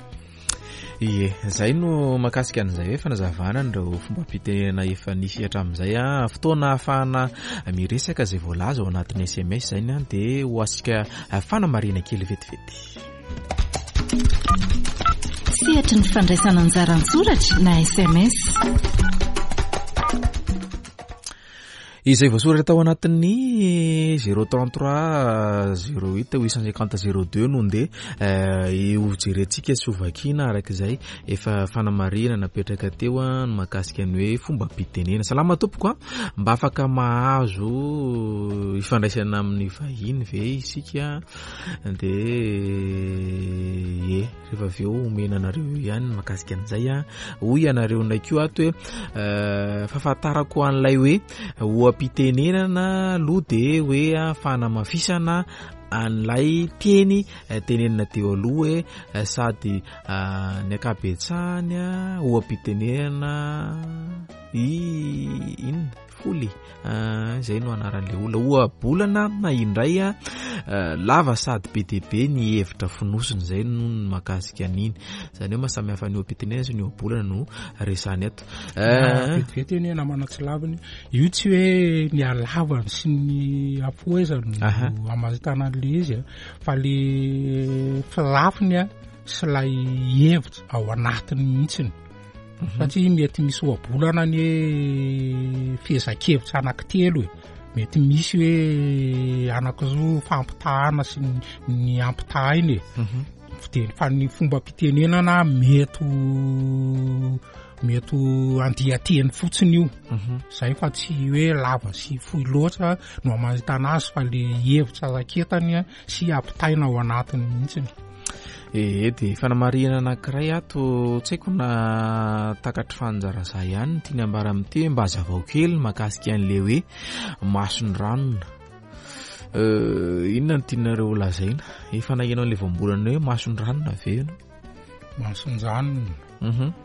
Speaker 3: Ie, zay no makasika an'izay hoe fanazavana nireo fomba mpitenena efa nisy hatramin'izay a fotoana ahafahana miresaka zay voalaza ao anatin'ny S M S zay a de ho asika fanamarina kely vetivety.
Speaker 2: Sehatra ny fandraisana anjara an-tsoratra na S M S.
Speaker 3: izay voasoratra tao anatin'ny zéro trente-trois zéro huit huit cent cinquante zéro deux no ndeha io jerentsika sy ovakina arak'izay efa fanamarina napetraka teo a no mahakasika ny hoe fomba pitenena. Salama tompoko a mba afaka mahazo ifandraisana amin'ny vahiny ve isika de e rehefa aveo omena anareo ihany mahakasika an'izay a hoy anareo naikio ato hoe fahafantarako an'ilay hoe oam-pitenenana aloha de hoe fanamafisana an'ilay teny tenenina teo aloha hoe sady ny akabetsahany a oam-pitenenana i inona foly zay no anaran'ilay olona ohabolana na indray a lava sady be dia be ny hevitra fonosiny zay no mahakasika an'iny zany hoe mahasamy hafa ny oam-pitenenana sy ny ohabolana no resany ato
Speaker 4: vetivety eny namana tsy laviny io tsy hoe ny alavany sy ny afoezany no amazitana an'le izy fa le filafiny a sy lay hevitra ao anatiny mihitsiny satria mety misy ohabolana ny hoe fihezan-kevitra anankitelo e mety misy hoe anankiroa fampitahana sy ny ampitahiny e fa ny fomba pitenenana mety mety andiateny fotsiny io zay fa tsy hoe lava sy fohy loatra no amazitana azy fa le hevitra raketany sy ampitahina ao anatiny mihitsiny.
Speaker 3: E de fanamarina anankiray ato tsy haiko na takatry fanjara zay ihany tiany ambara amin'ity mba hazavao kely mahakasika an'le hoe masony ranona inona no tianareo lazaina efa nahianao le voambolana hoe masony ranona ve ino
Speaker 4: masony ranona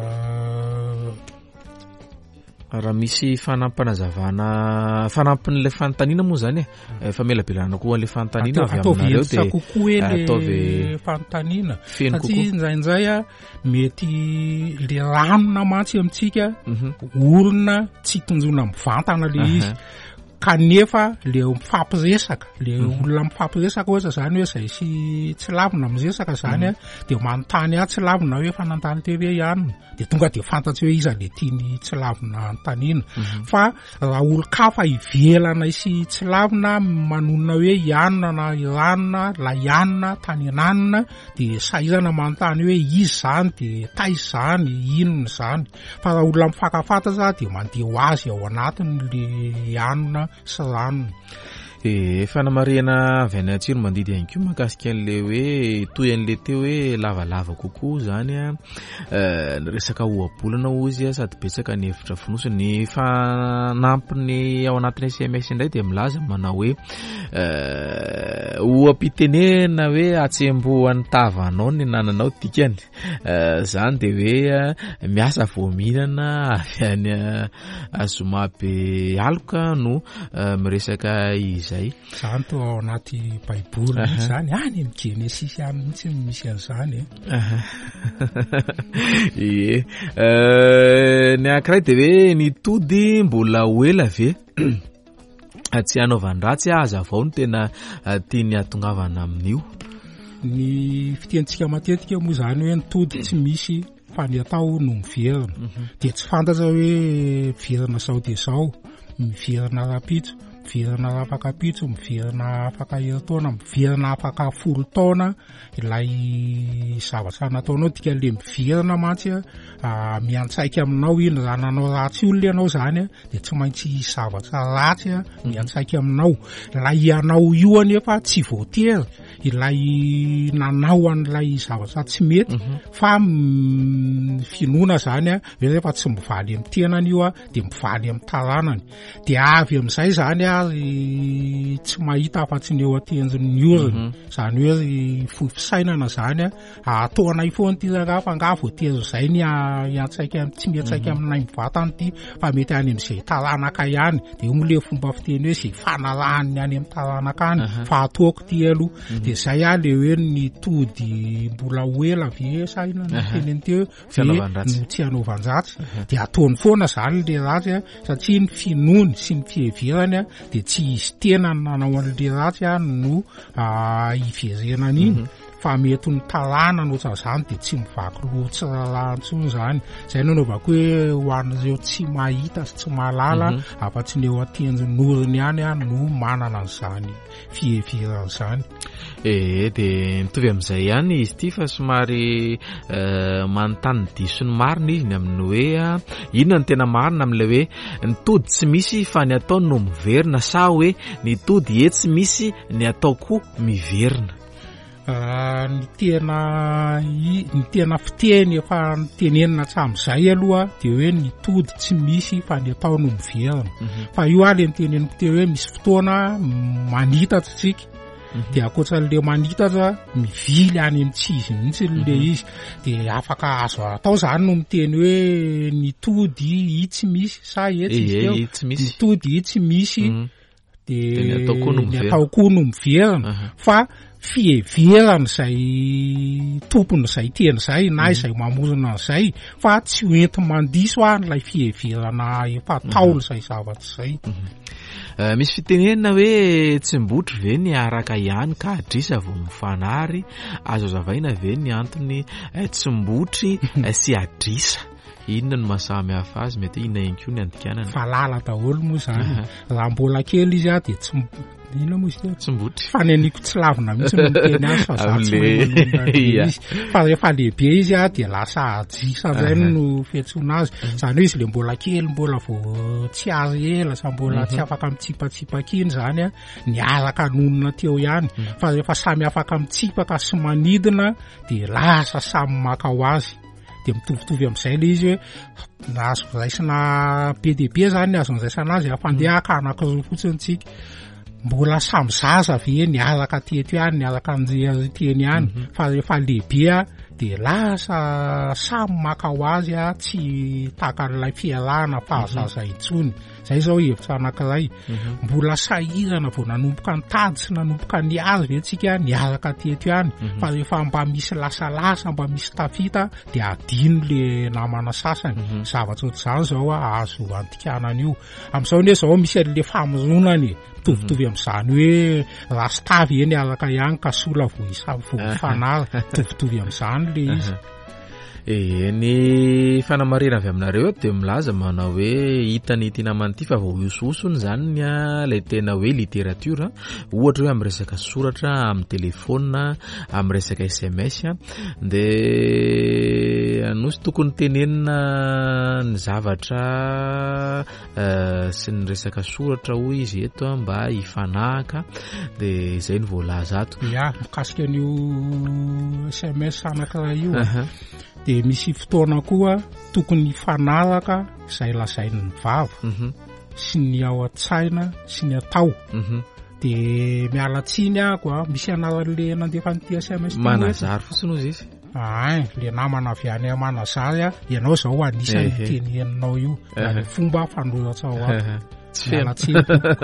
Speaker 3: raha misy fanampanazavana fanampin'ilay fanontaniana moa zany e fa melabelana koa an'ilay fanontaniana avy aminareo de
Speaker 4: kokoa le fanontaniana satria indraindray a mety le ranona mantsy amintsika olona tsy tonjona mivantana le izy kanefa le mifampiresaka le olona mifampiresaka ohatra zany hoe zay sy tsy lavina miresaka zany a de manontany a tsy lavina hoe fanantany tv ihany de tonga de fantatsy hoe iza le tiany tsy lavina antanina fa raha olo-kafa ivelana sy tsy lavina manonona hoe ianona na iranona la ianona tany ananina de saizana manontany hoe izy zany de taizy zany inona zany fa raha olona mifakafantatra de mandeha ho azy ao anatiny le ianona sy ranona.
Speaker 3: E fanamarihana avy any atsiro mandidy ihany koa mahakasika an'le hoe toy an'le teo hoe lavalava kokoa zany a resaka ohabolana ozy a sady betsaka ny hevitra fonosiny fanampiny ao anatin'ny S M S indray de milaza manao hoe oam-pitenenana hoe atsembohan'ny tavanao ny nananao dikany zany de hoe miasa voaminana avy any Azomabe aloka no miresaka izy zay
Speaker 4: zany to ao anaty baiboly zany any amin'ny Genesis any mihitsy misy an'izany
Speaker 3: e ny ankiray de hoe nitody mbola hoela ve tsy hanaovan-dratsy aza avao no tena tiany atongavana amin'io
Speaker 4: ny fitentsika matetika moa zany hoe nitody tsy misy fa ny atao no miverina de tsy fantatra hoe miverina sao de sao miverina rapitso miverina afaka pitso miverina afaka eritaona miverina afaka folo taona ilay zavatra nataonao dika le miverina mantsy a miantsaika aminao iny raha nanao ratsy olona ianao zany de tsy maintsy zavatra ratsy a miantsaika aminao ilay ianao io anefa tsy voatery ilay nanao an'ilay zavatra tsy mety fa finoana zany a rehefa tsy mivaly amin'ny tenany io a de mivaly amin'ny taranany de avy amin'izay zany a tsy mahita afa-tsy ny eo atenjony oriny zany hoe fohy fisainana zany a ataonay foana ty raha fa nga voatery zay ny iantsaika tsy miantsaika aminay mivatany ty fa mety any amin'izay taranaka ihany de mole fomba fiteny hoe zay fanarahany any amin'ny taranaka any fa ataoko ty aloha de zay a le hoe ny tody mbola hoela ve saina ny teneny teo no tsy hanaovan-dratsy de ataony foana zany le ratsy satria ny finony sy ny fiheverany de tsy izy tena nanao an'le ratsy a no iverenany iny fa mety ny talàna notra zany de tsy mivaky loha tsy ralantsony zany zay nanaovako hoe ho an'ireo tsy mahita sy tsy mahalala afa-tsy ny eo atenjonoriny ihany a no manana an'izany fiheverana zany.
Speaker 3: E de mitovy amin'izay ihany izy ity fa somary manontany diso ny marina izy ny amin'ny hoe inona ny tena marina amin'ilay hoe ny tody tsy misy fa ny atao no miverina sa hoe ny tody e tsy misy ny atao koa miverina.
Speaker 4: Ny tena ny tena fiteny efa nitenenina hatramin'izay aloha de hoe ny tody tsy misy fa ny atao no miverina fa io a le niteneniko teo hoe misy fotoana manitatra tsika de akoatran'le manitatra mivily any amin'ny tsizy mihitsy le izy de afaka azo atao zany no miteny hoe ny tody i tsy misy sa etsy izy teo ny tody i tsy misy de ny atao koa no miverina fa fiheverana izay tompony izay teny izay na izay mamorona an'izay fa tsy hoenti mandiso any ilay fiheverana efa taona izay zavatra izay.
Speaker 3: Misy fitenenina hoe tsimbotry ve ny araka ihany ka adrisa vao mifanary, azo azavaina ve ny antony tsimbotry sy adrisa, inona no mahasamy hafa azy, mety inona ihany koa ny andikanana?
Speaker 4: Fa lala daholo moa zany raha mbola kely izy a de tsy inona moa izy teo
Speaker 3: tsimbotry
Speaker 4: faneniko tsy lavina mihitsy no miteny azy fa za tsy izy fa rehefa lehibe izy a de lasa adrisa zay no fiantsoana azy zany hoe izy le mbola kely mbola vao tsy azo ela sa mbola tsy afaka mitsipatsipaka iny zany a ny araka nonona teo ihany fa rehefa samy afaka mitsipaka sy manidina de lasa samy maka ho azy de mitovitovy amin'izay le izy hoe azo raisina be de be zany azo raisana azy afandeha ka anankiroa fotsiny tsika mbola samy zaza ve ny alaka teto ihany ny alaka anjery teny ihany fa rehefa lehibe a de lasa samy maka ho azy a tsy tahaka an'ilay fialana fahazaza intsony zay zao hevitra anankiray mbola sahirana vao nanomboka ny tady sy nanomboka ny azy ve tsika ny alaka teto ihany fa rehefa mba misy lasalasa mba misy tafita de adino le namana sasany zavatra ohatr'izany zao a azo antikanana io amin'izao ne zao misy an'le famoronany mitovitovy amin'izany hoe rastavy eny alaka ihany ka sola vo isa vo fanara mitovitovy amin'izany le izy.
Speaker 3: E ny fanamarina avy aminareo de milaza manao hoe hitany ity namany ity fa vao iososony zany ilay tena hoe literatura, ohatra hoe amin'ny resaka soratra, amin'ny telefona, amin'ny resaka S M S de anosy tokony tenenina ny zavatra sy ny resaka soratra hoy izy eto mba hifanahaka de zay ny voalaza ato.
Speaker 4: Ya mikasika an'io S M S anankiray io de misy fotoana koa tokony hifanaraka izay lazainy ny vava sy ny ao an-tsaina sy ny atao de miala tsiny ako a misy anaran'le nandefa n'ity S M S
Speaker 3: manazary fotsiny ozy izy
Speaker 4: ay le namana avy any manazary a ianao zao anisany teny eninao io ny fomba fanoratra ao ato miala tsiny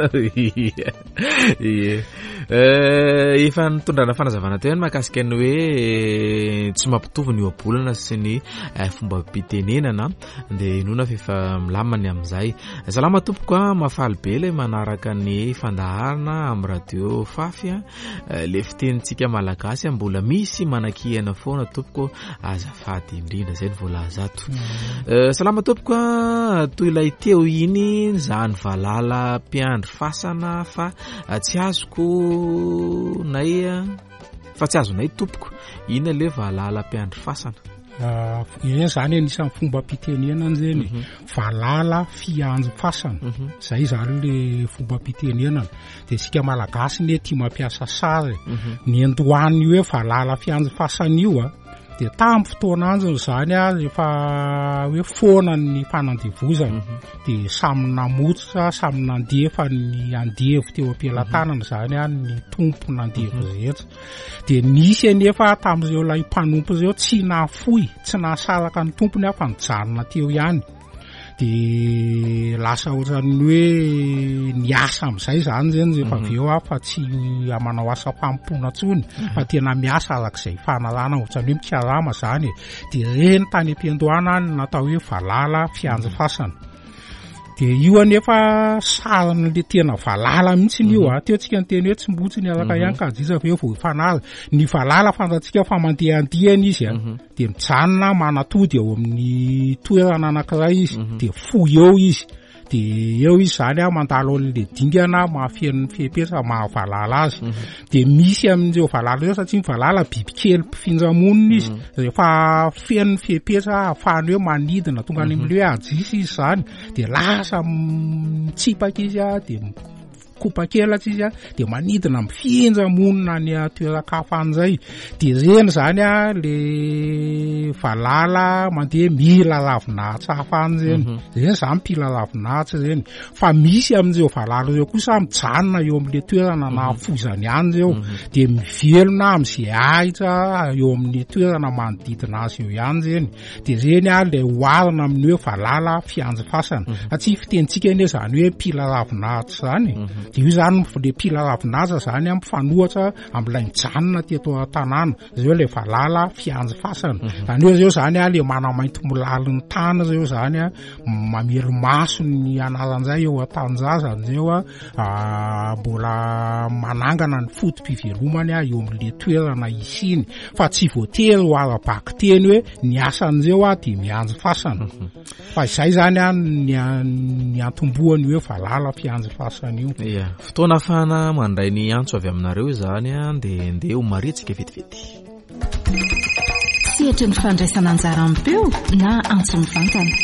Speaker 3: efa nitondrana fanazavana teo any mahakasika ny hoe tsy mampitovy ny ohabolana sy ny fomba mpitenenana de inona fefa milamany amin'izay. Salama tompoko a mafaly be ilay manaraka ny fandaharana amin'ny radio fafy le fitenitsika malagasy mbola misy manakihana foana tompoko azafady indrindra zay ny voalaza ato. Salama tompoko a toy ilay teo iny zany valala mpiandry fasana fa tsy azoko nay fa tsy azonay tompoko ina le valala mpiandry fasana.
Speaker 4: Ireny zany anisan'ny fomba mpitenenana zany valala fiandry fasana zay zany le fomba mpitenenana de sika malagasy ne tia mampiasa sary ny andohany hoe valala fiandry fasana io a de tamin'ny fotoana anjony zany a rehefa hoe foana ny fanandevozana de samy namotsitra samy nandefa ny andevo teo am-pelantanana zany a ny tompo nandevo rehetra de nisy anefa tamin'ireo lay mpanompo ireo tsy nafoy tsy nahasaraka ny tompony afa nijanona teo ihany de lasa ohatran'ny hoe ny asa amin'izay zany zany rehefa avy eo fa tsy manao asa fampona tsony fa tena miasa arak'izay fanarana ohatran'ny hoe mikarama zany de reny tany am-piandohana ny natao hoe valala fiandry fasana de io anefa sarana le tena valala mihitsy io a teo tsika nyteny hoe tsy mbotsiny alaka ihany ka jisa ve vo fanala ny valala fantatsika fa mandehandiana izy a de mijanona manatody eo amin'ny toerana anankiray izy de fo eo izy de eo izy zany a mandalo le dingana mahafen'ny fehepesa mahavalala azy de misy amin'ireo valala eo satria ny valala bibikely mpifinjamonina izy rehefa fen'ny fehepesa ahafahany hoe manidina tonga any amin'le hoe ajisy izy zany de lasa mitsipaka izy a de kopakelatra izy a de manidina mifinjamonina ny toeran-kafan'izay de reny zany a le valala mandeha mila lavinahitsy hafany reny reny zany mpila lavinahitsy reny fa misy amin'ireo valala ireo kosa mijanona eo amin'le toerana nahafozany any reo de mivelona amin'izay ahitra eo amin'le toerana manodidina azy eo ihany reny de reny a le oarina amin'ny hoe valala fianjofasana satria fitentsika anie zany hoe mpila lavinahitsy zany de io zany le mpila lavinahitra zany a mifanohatra amin'ilay mijanona teto an-tanàna reo le valala fianjofasana zany hoe reo zany a le manamainty milaliny tany reo zany a mamelo maso ny anaran'izay eo an-tanjazany reo a mbola manangana ny fotom-pivelomany a eo amin'le toerana isiny fa tsy voatery ho ara-baky teny hoe ny asan'ireo a de mianjofasana fa izay zany a ny antombohany hoe valala fianjofasana io.
Speaker 3: Ia, fotoana afahana mandray ny antso avy aminareo zany a de ndeha ho maritsika vetivety.
Speaker 2: Sihetry ny fandraisana anjara am-peo na antso mivantana.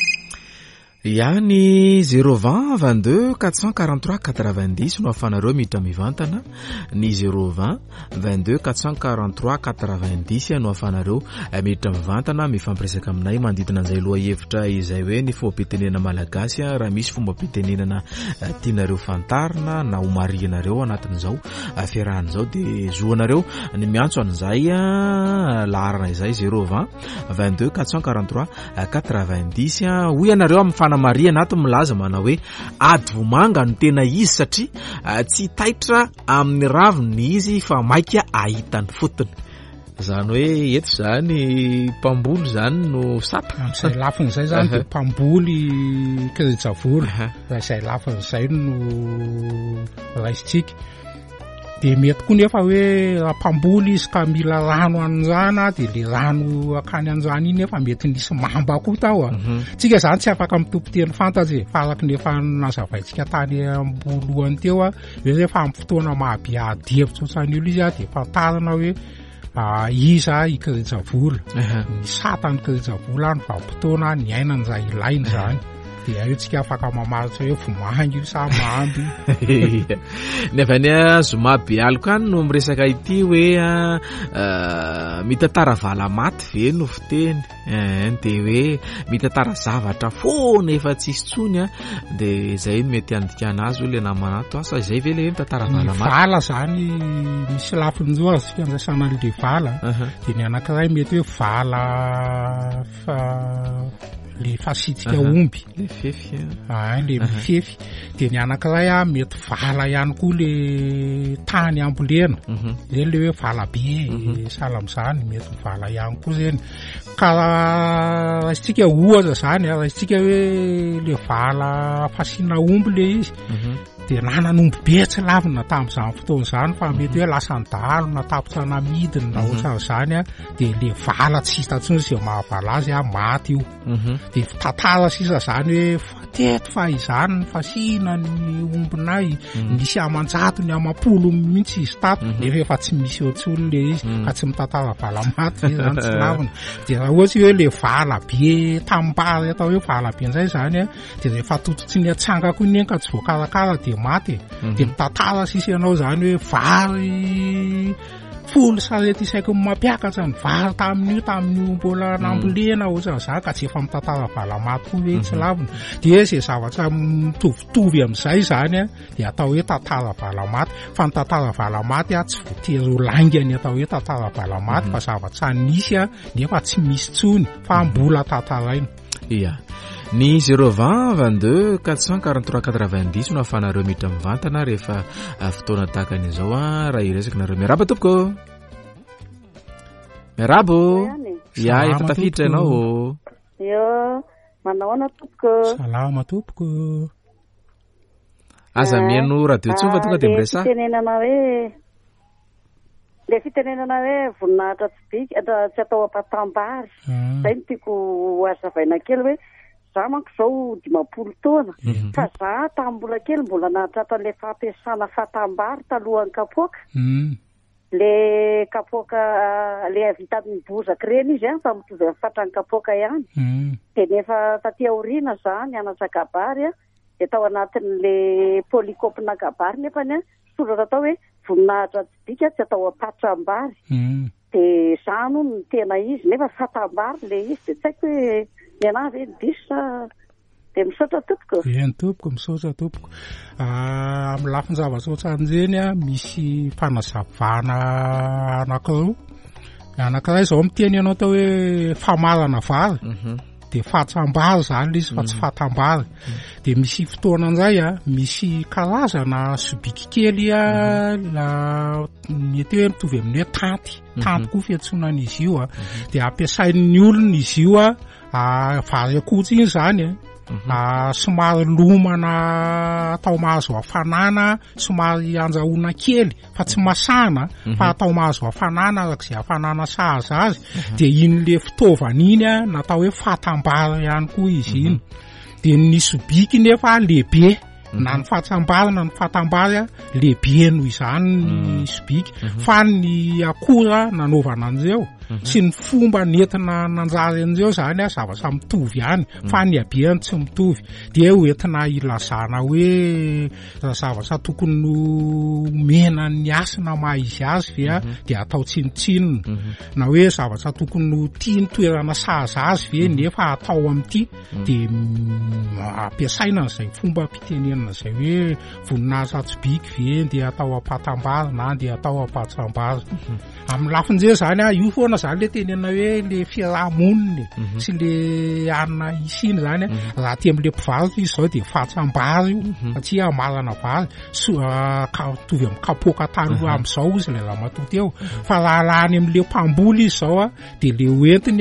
Speaker 3: Ya ny zéro vingt vingt-deux quatre cent quarante-trois quatre-vingt-dix no afanareo miditra mivantana ny zéro vingt vingt-deux quatre cent quarante-trois quatre-vingt-dix no afanareo miditra mivantana mifampiresaka aminay mandidina an'izay loha hevitra izay hoe ny fombam-pitenenana malagasy raha misy fombam-pitenenana tianareo fantarina na homarianareo anatin'izao fiarahan'izao de zoanareo ny miantso an'izay laharana izay zéro vingt vingt-deux quatre cent quarante-trois quatre-vingt-dix hoy ianareo amin'ny fana Maria nato milaza mana hoe ady vomanga no tena izy satria tsy taitra amin'ny raviny izy fa maika ahitany fotony zany hoe eto zany mpamboly zany no sata
Speaker 4: izay lafiny izay zany de mpamboly kirijavory izay lafiny izay no raisitsika de mety koa nefa hoe mpamboly izy ka mila rano an'izany de le rano akany an'izany iny nefa mety nisy mamba koa tao a tsika zany tsy afaka mitompiteny fantatsy fa araky nefa nazavaintsika tany ambolohany teo a hoe rehefa amin'ny fotoana mahabiadevitra ohatran'olo izy a de fantarina hoe iza ikirijavola ny satany kirijavola ny vanim-potoana ny ainan'izay ilainy zany de io tsika afaka mamaritra hoe vomahangy io sa mahamby
Speaker 3: nefa ny zoma bealiko any no miresaka ity hoe mitantara vala maty ve no fiteny de hoe mitantara zavatra foana efa tsisy tsony a de zay mety andikana azy hoe le namanato asa izay ve le hoe mitantara vala maty
Speaker 4: vala zany misy lafiny azy fiandraisana le vala de ny anankiray mety hoe vala fa le fasitsika omby
Speaker 3: le fefy
Speaker 4: ah le fefy de ny anankiray a mety vala ihany koa le tany ambolena zay le hoe vala be salam'izany mety vala ihany koa zany ka raisitsika ohatra zany a raisitsika hoe le vala fasina omby le izy de nanan'omby be tsy lavina tamin'izany fotoana izany fa mety hoe lasa nydahalo na tapotsana midiny na ohatran'izany a de le vala tsy hita tsony izay mahavala azy a maty io de tantara sisa zany hoe teto fa izany ny fasina ny ombinay nisy amanjato ny amapolo mihitsy izy tato nefa efa tsy misy ohatsony le izy ka tsy mitantara vala maty zany tsy lavina de raha ohatsy hoe le vala be tambary atao hoe vala be nizay zany a de rehefa tototsy ny atsanga koa iny ka tsy voakarakara de maty de mitantara sisy ianao zany hoe vary folo sarety isaky mampiakatra ny vary tamin'io tamin'io mbola nambolena ohatran'izany ka tsy efa mitantara vala maty koa hoe tsy lavina de zay zavatra mitovitovy amin'izay zany a de atao hoe tantara vala maty fa ny tantara vala maty a tsy voatery ho laingany atao hoe tantara vala maty fa zavatra nisy a nefa tsy misy tsony fa mbola tantaraina.
Speaker 3: Ia ny zéro vingt vingt-deux quatre cent quarante-trois quatre-vingt-dix no afanareo miditra mivantana rehefa fotoana tahaka an'izao a raha iresaka nareo miaraba tompoko miarabo ia efa tafiditra ianao
Speaker 5: yo manao ana tompoko.
Speaker 4: Salama tompoko.
Speaker 3: Aza mihaino radio tsofa tonga dia miresaha.
Speaker 5: Le fitenenana hoe le fitenenana hoe voninahitra tsy bika tsy atao ampatambary. Izay no tiako hazavaina kely hoe za manko zao dimampolo taona fa za tamin'ny mbola kely mbola nahatratra le fampiasana fatambary talohan'ny kapoaka. Le kapoaka le vita amin'ny bozaka reny izy a fa mitovy amin'ny fatran'ny kapoaka ihany. Dia nefa taty aoriana za nianatra kabary a dia tao anatin'le polikopina kabary nefany a soratra atao hoe voninahitra tsy bika tsy atao ampatambary. Dia za no ny tena izy nefa fatambary le izy dia tsy haiko hoe niana ve diso dia misaotra tompoko.
Speaker 4: Eny tompoko misaotra tompoko. Amin'ny lafiny zava-tsotra anjeny a misy fanazavana anankiroa. Anankiray izao miteny ianao tao hoe famarana vary. Dia fatsambary zany izy fa tsy fatambary. Dia misy fotoana an'izay a misy karazana sobiky kely a mety hoe mitovy amin'ny hoe tanty. Tanty koa fiantsonan'izy io a. Dia ampiasain'ny olona izy io a vary akoho iny zany a somary lomana atao mahazo hafanana somary anjahoana kely fa tsy masana fa atao mahazo hafanana arak'izay hafanana sahaza azy dia iny le fitaovana iny a natao hoe fatambary ihany koa izy iny. Dia ny sobiky nefa lehibe na ny fatsambary na ny fatambary a lehibe noho izany ny sobiky fa ny akora nanaovana an'izao sy ny fomba nentina nanjary an'izao zany a zavatra mitovy ihany fa ny habeany tsy mitovy. Dia hoentina ilazana hoe zavatra tokony no mena ny asina maha izy azy ve dia atao tsinotsinona na hoe zavatra tokony no tiany toerana sahaza azy ve nefa atao amin'ity dia ampiasaina n'izay fomba mpitenenana izay hoe voninahitra tsy bika ve dia atao ampatambary na dia atao ampatsambary. Amin'ny lafin'izay zany a io foana zany le tenena hoe le fiarahamonina sy le anina isiny zany a raha aty amin'le mpivarotra izy zao dia fatsambary io satria amarana vary mitovy amin'ny kapoaka taloha amin'izao izy ilay raha matoto eo fa raha lany amin'le mpamboly izy zao a dia le hoentiny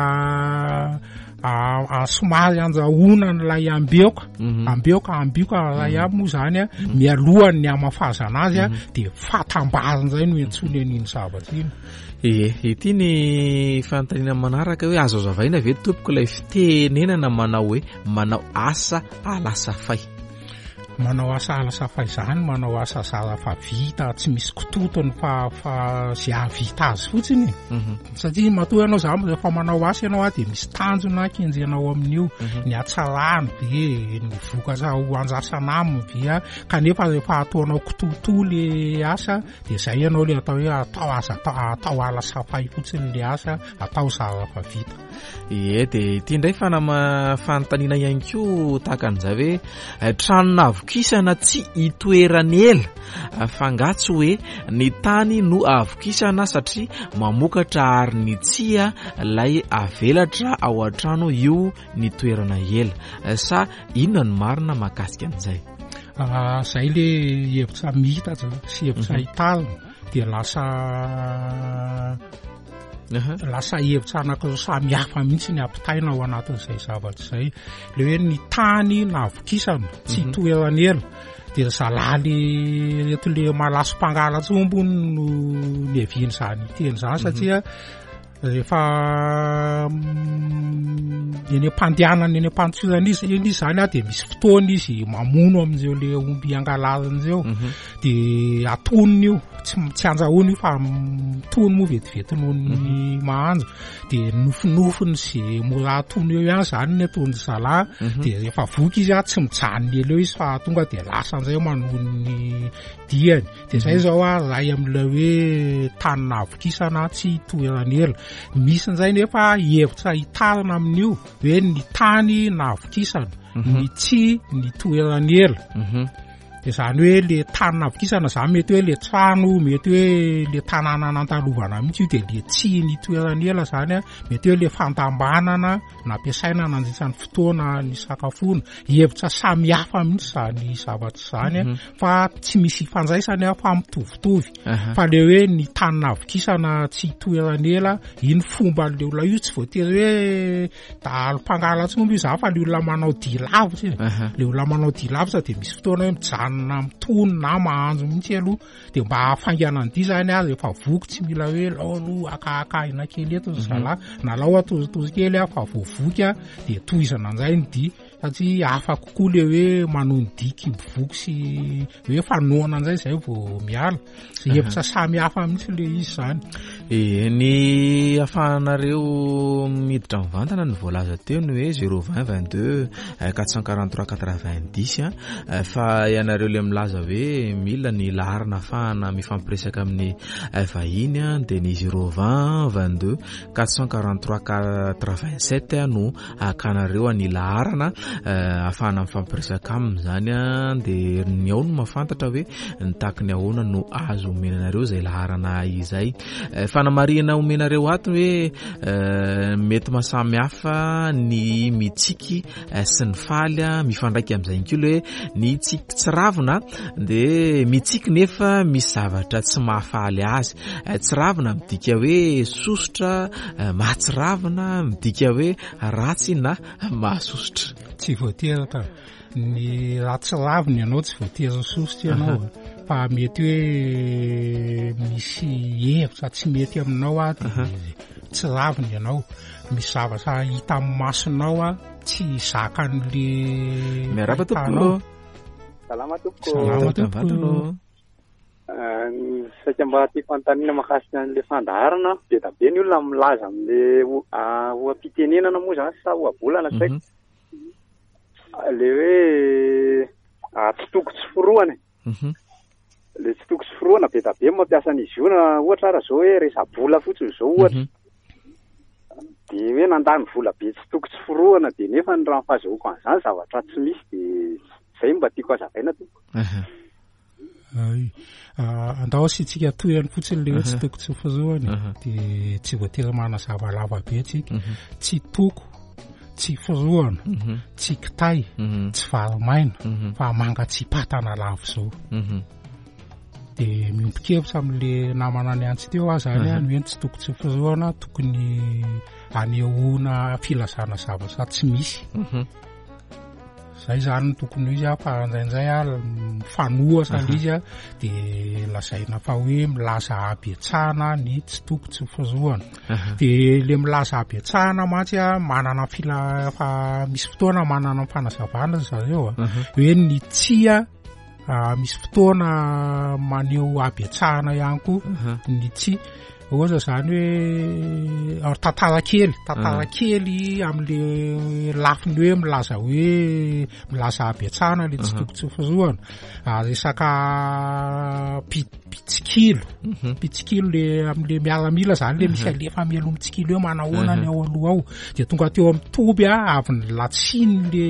Speaker 4: a somary anjahoana n'ilay ambeoka ambeoka ambioka raha ihany moa zany a mialohany ny amafazana azy a dia fatambariny izay no entsony an'iny zavatra iny.
Speaker 3: Ie, ity ny fanontaniana manaraka hoe azo zavaina ve tompoko ilay fitenenana manao hoe manao asa alasa fay.
Speaker 4: Manao asa alasa fay zany manao asa zara fa vita tsy misy kototony fa fa zay avita azy fotsiny. Satria matoa ianao zany rehefa manao asa ianao a dia misy tanjona kenjenao amin'io ny hatsarana ve ny vokatra ho andrasana aminy ve kanefa rehefa ataonao kototo le asa dia zay ianao le atao hoe atao asa atao alasa fay fotsiny le asa atao zara fa vita.
Speaker 3: Ie, dia ity indray fanama fanontaniana ihany koa tahaka an'izay hoe tranona avokisana tsy itoerany ela fa tsy hoe ny tany no avokisana satria mamokatra ary ny tsia lay avelatra ao an-trano io ny toerana ela sa inona no marina mahakasika an'izay.
Speaker 4: Zay le hevitra mita sy hevitra hitalina dia lasa lasa hevitra anankiroa samy hafa mihitsy ny ampitaina ao anatin'izay zavatra izay le hoe ny tany na avokisana tsy toerany ela dia zalaly reto le malaso mpangalatsombo no neviny zany teny zany satria rehefa eny ampandehanana eny ampantsorana izy eny izy zany a dia misy fotoana izy mamono amin'izao le omby angalariny izao dia atonony io tsy anjahoana io fa tony moa vetivety noho ny mahandro dia nofinofiny izay mora atono eo ihany zany ny atony zala dia rehefa voky izy a tsy mijanona ela eo izy fa tonga dia lasa an'izay manohy ny diany. Dia izay zao a ray amin'ilay hoe tanina avokisana tsy toerany ela. Misy n'izay nefa hevitra hitarana amin'io hoe ny tany na avokisana ny tsy ny toerany ela. de zany hoe le tany navikisana zany mety hoe le trano mety hoe le tanàna nantalovana mihitsy io de le tsiny toerana ela zany a mety hoe le fantambanana nampiasaina nandritran'ny fotoana ny sakafona hevitra samy hafa mihitsy zany zavatra zany a fa tsy misy fanjaisany a fa mitovitovy fa le hoe ny tany navikisana tsy toerana ela iny fomba le olona io tsy voatery hoe dalo mpangalatsomby io za fa le olona manao dia lavitra le olona manao dia lavitra de misy fotoana hoe mijanona mitony na mahandro mihitsy aloha de mba hafanganany dia zany azy efa voky tsy mila hoe lao aloha akahakahina kely eto zala na lao atozitozy kely a fa voavoky a de tohizana an'izay ny dia satria hafa kokoa le hoe manao ny dia kibovoky sy hoe fanoana an'izay zay vao miala sy hevitra samy hafa mihitsy le izy zany.
Speaker 3: E ny afahanareo miditra mivantana ny voalaza teo ny hoe zéro vingt vingt-deux quatre cent quarante-trois quatre-vingt-dix fa ianareo le milaza hoe mila ny laharana afahana mifampiresaka amin'ny vahiny de ny zéro vingt vingt-deux quatre cent quarante-trois quatre-vingt-sept no akanareo ny laharana afahana mifampiresaka aminy zany a de ny ao no mafantatra hoe ny takiny ahoana no azo omenanareo zay laharana izay fanamarihana omenareo ato hoe mety masamy hafa ny mitsiky sy ny faly mifandraiky amin'izay kilo hoe ny tsiky tsy ravina de mitsiky nefa misy zavatra tsy mahafaly azy tsy ravina midika hoe sosotra mahatsiravina midika hoe ratsy na mahasosotra
Speaker 4: tsy voatery ta ny ratsy ravina ianao tsy voatery sosotra ianao fa mety hoe misy hevitra tsy mety aminao a de tsy ravina ianao misy zavatra hita amin'ny masonao a tsy zakan'le
Speaker 3: miaraka tompoko
Speaker 6: salama tompoko
Speaker 4: salama tompoko
Speaker 6: saika mba ty fanontaniana mahakasika an'le fandaharana be da be ny olona milaza amin'le oam-pitenenana moa zany sa ohabolana saika le hoe tsy toko tsy foroana le tsy toko tsy foroana be da be mampiasa an'izy io na ohatra ara zao hoe resa-bola fotsiny zao ohatra de hoe nandany vola be tsy toko tsy foroana de nefa ny raha fahazoako an'izany zavatra tsy misy de zay mba tiako azavaina tompo.
Speaker 4: Ay andao sitsika toerany fotsiny le hoe tsy toko tsy foroana de tsy voatery manazava lava be tsika tsy toko tsy foroana tsy kitay tsy varomaina fa manga tsy patana lavo zao de miompikevitra amin'le namana ny antsy teo azy zany any hoe tsy toko tsy foroana tokony anehoana filazana zavatra tsy misy zay zany tokony izy a fa ndraindray a fanoasa izy a de lazaina fa hoe milaza abetsahana ny tsy toko tsy foroana de le milaza abetsahana matsy a manana fila fa misy fotoana manana fanazavana zareo a hoe ny tsia misy fotoana maneho abetsahana ihany koa ny tsi ohatra zany hoe tantara kely tantara kely amin'le lafiny hoe milaza hoe milaza abetsahana le tsy toko tsy foroana resaka pitsikilo pitsikilo le amin'le miaramila zany le misy alefa mialo mitsikilo hoe manahoana ny ao aloha ao de tonga teo amin'ny toby a avy ny latsiny le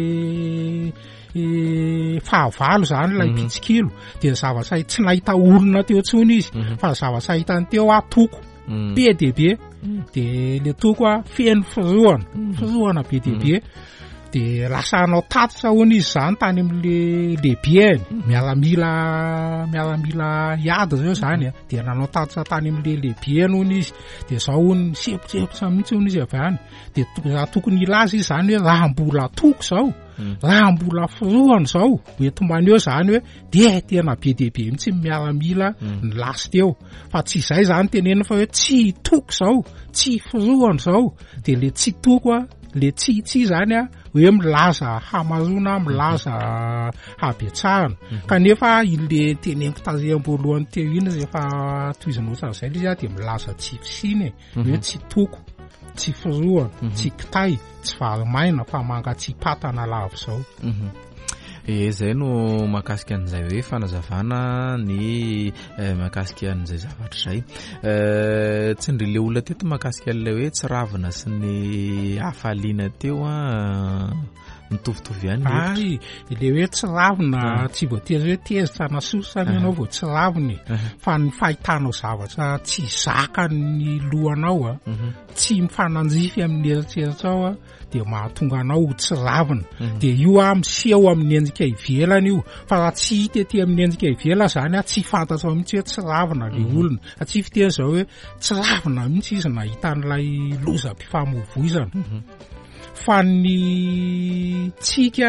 Speaker 4: fahavalo zany lay pitsikilo de zavatra tsy nahita olona teo tsony izy fa zavatra hitany teo a toko be de be de le toko a feno foroana foroana be de be de lasa anao tatitra hono izy zany tany amin'le lehibeany miaramila miaramila iady zao zany a de nanao tatitra tany amin'le lehibeany hono izy de zao hono sepotsepotsa mihitsy hono izy avy any de raha tokony ilaza izy zany hoe raha mbola toko zao raha mbola foroana zao oety maneo zany hoe de tena be de be mihitsy miaramila ny lasy teo fa tsy izay zany tenena fa hoe tsy toko zao tsy foroana zao de le tsy toko a le tsy tsy zany a hoe milaza hamarona milaza habetsahana kanefa ile teneniko taream-boalohany teo iny rehefa toiziny ohatran'izay izy a de milaza tsy fisiny hoe tsy toko tsy foroana tsy kitay tsy varomaina fa manga tsy patana lavo zao
Speaker 3: e zay no mahakasika an'izay hoe fanazavana ny mahakasika an'izay zavatra zay tsy ndry le olona teto mahakasika an'ilay hoe tsy ravina sy ny hafaliana teo a mitovitovy ihany
Speaker 4: ay le hoe tsy lavina tsy voatery hoe tezitra nasosany ianao vao tsy laviny fa ny fahitanao zavatra tsy zaka ny lohanao a tsy mifananjify amin'ny eritseritra ao a dia mahatonga anao tsy lavina dia io a miseho amin'ny endrika ivelany io fa raha tsy hita ety amin'ny endrika ivela zany a tsy fantatra mihitsy hoe tsy lavina le olona a tsy fiteny zao hoe tsy lavina mihitsy izy nahita n'ilay lozam-pifamoivoizana fa ny tsika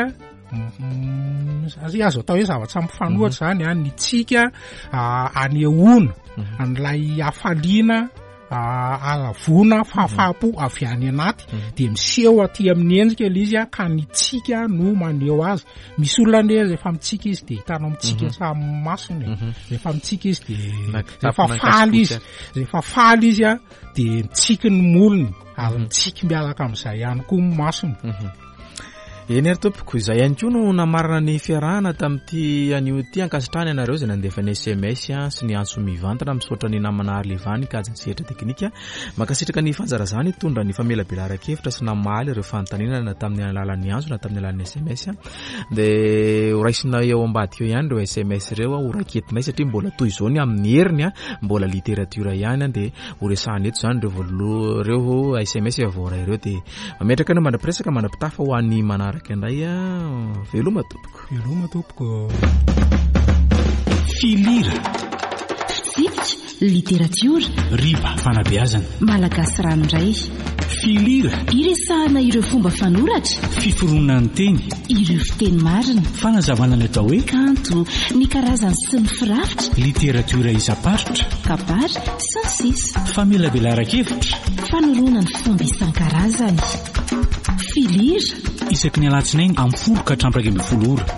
Speaker 4: azo atao hoe zavatra mifanohatra zany a ny tsika anehoana an'ilay hafaliana alavona fahafapo avy any anaty dia miseho aty amin'ny endrika ilay izy a ka ny tsika no maneho azy. Misy olona ne rehefa mitsika izy dia hitanao mitsika samy masony rehefa mitsika izy dia rehefa faly izy rehefa faly izy a dia mitsiky ny molony ary mitsiky miaraka amin'izay ihany koa ny masony.
Speaker 3: Eny ary tompoko izay ihany koa no namarana ny fiarahana tamin'ity anio ity ankasitrany ianareo izay nandefa ny S M S sy ny antso mivantana misaotra ny namana Arlevany kajy ny sehatra teknika makasitraka ny fanjarazany tondra ny famelabelara-kevitra sy namaly ireo fanontaniana na tamin'ny alalan'ny antso na tamin'ny alalan'ny S M S dia horaisina eo ambadika eo ihany ireo S M S ireo horaketinay satria mbola toy izao ny amin'ny heriny a mbola literatura ihany dia horesahany eto izany ireo ireo S M S avora ireo dia mametraka no mandrapiresaka mandrapitafa ho an'ny mana rakandray a veloma tompoko
Speaker 4: veloma tompoko
Speaker 1: filira
Speaker 2: fitsipika literatiora
Speaker 1: riba fanabeazana
Speaker 2: malagasy ranoray
Speaker 1: filira
Speaker 2: iresahana ireo fomba fanoratra
Speaker 1: fiforonana ny teny
Speaker 2: ireo fiteny marina
Speaker 1: fanazavana ny atao hoe
Speaker 2: kanto ny karazany sy ny firafitra
Speaker 1: literatiora isamparitra
Speaker 2: kabary sy ny sisa
Speaker 1: famelabelara-kevitra
Speaker 2: fanorona ny fomba isan-karazany filira
Speaker 1: isaky ny alatsinainy amin'ny folo ka hatramin'ny iraika ambin'ny folo ora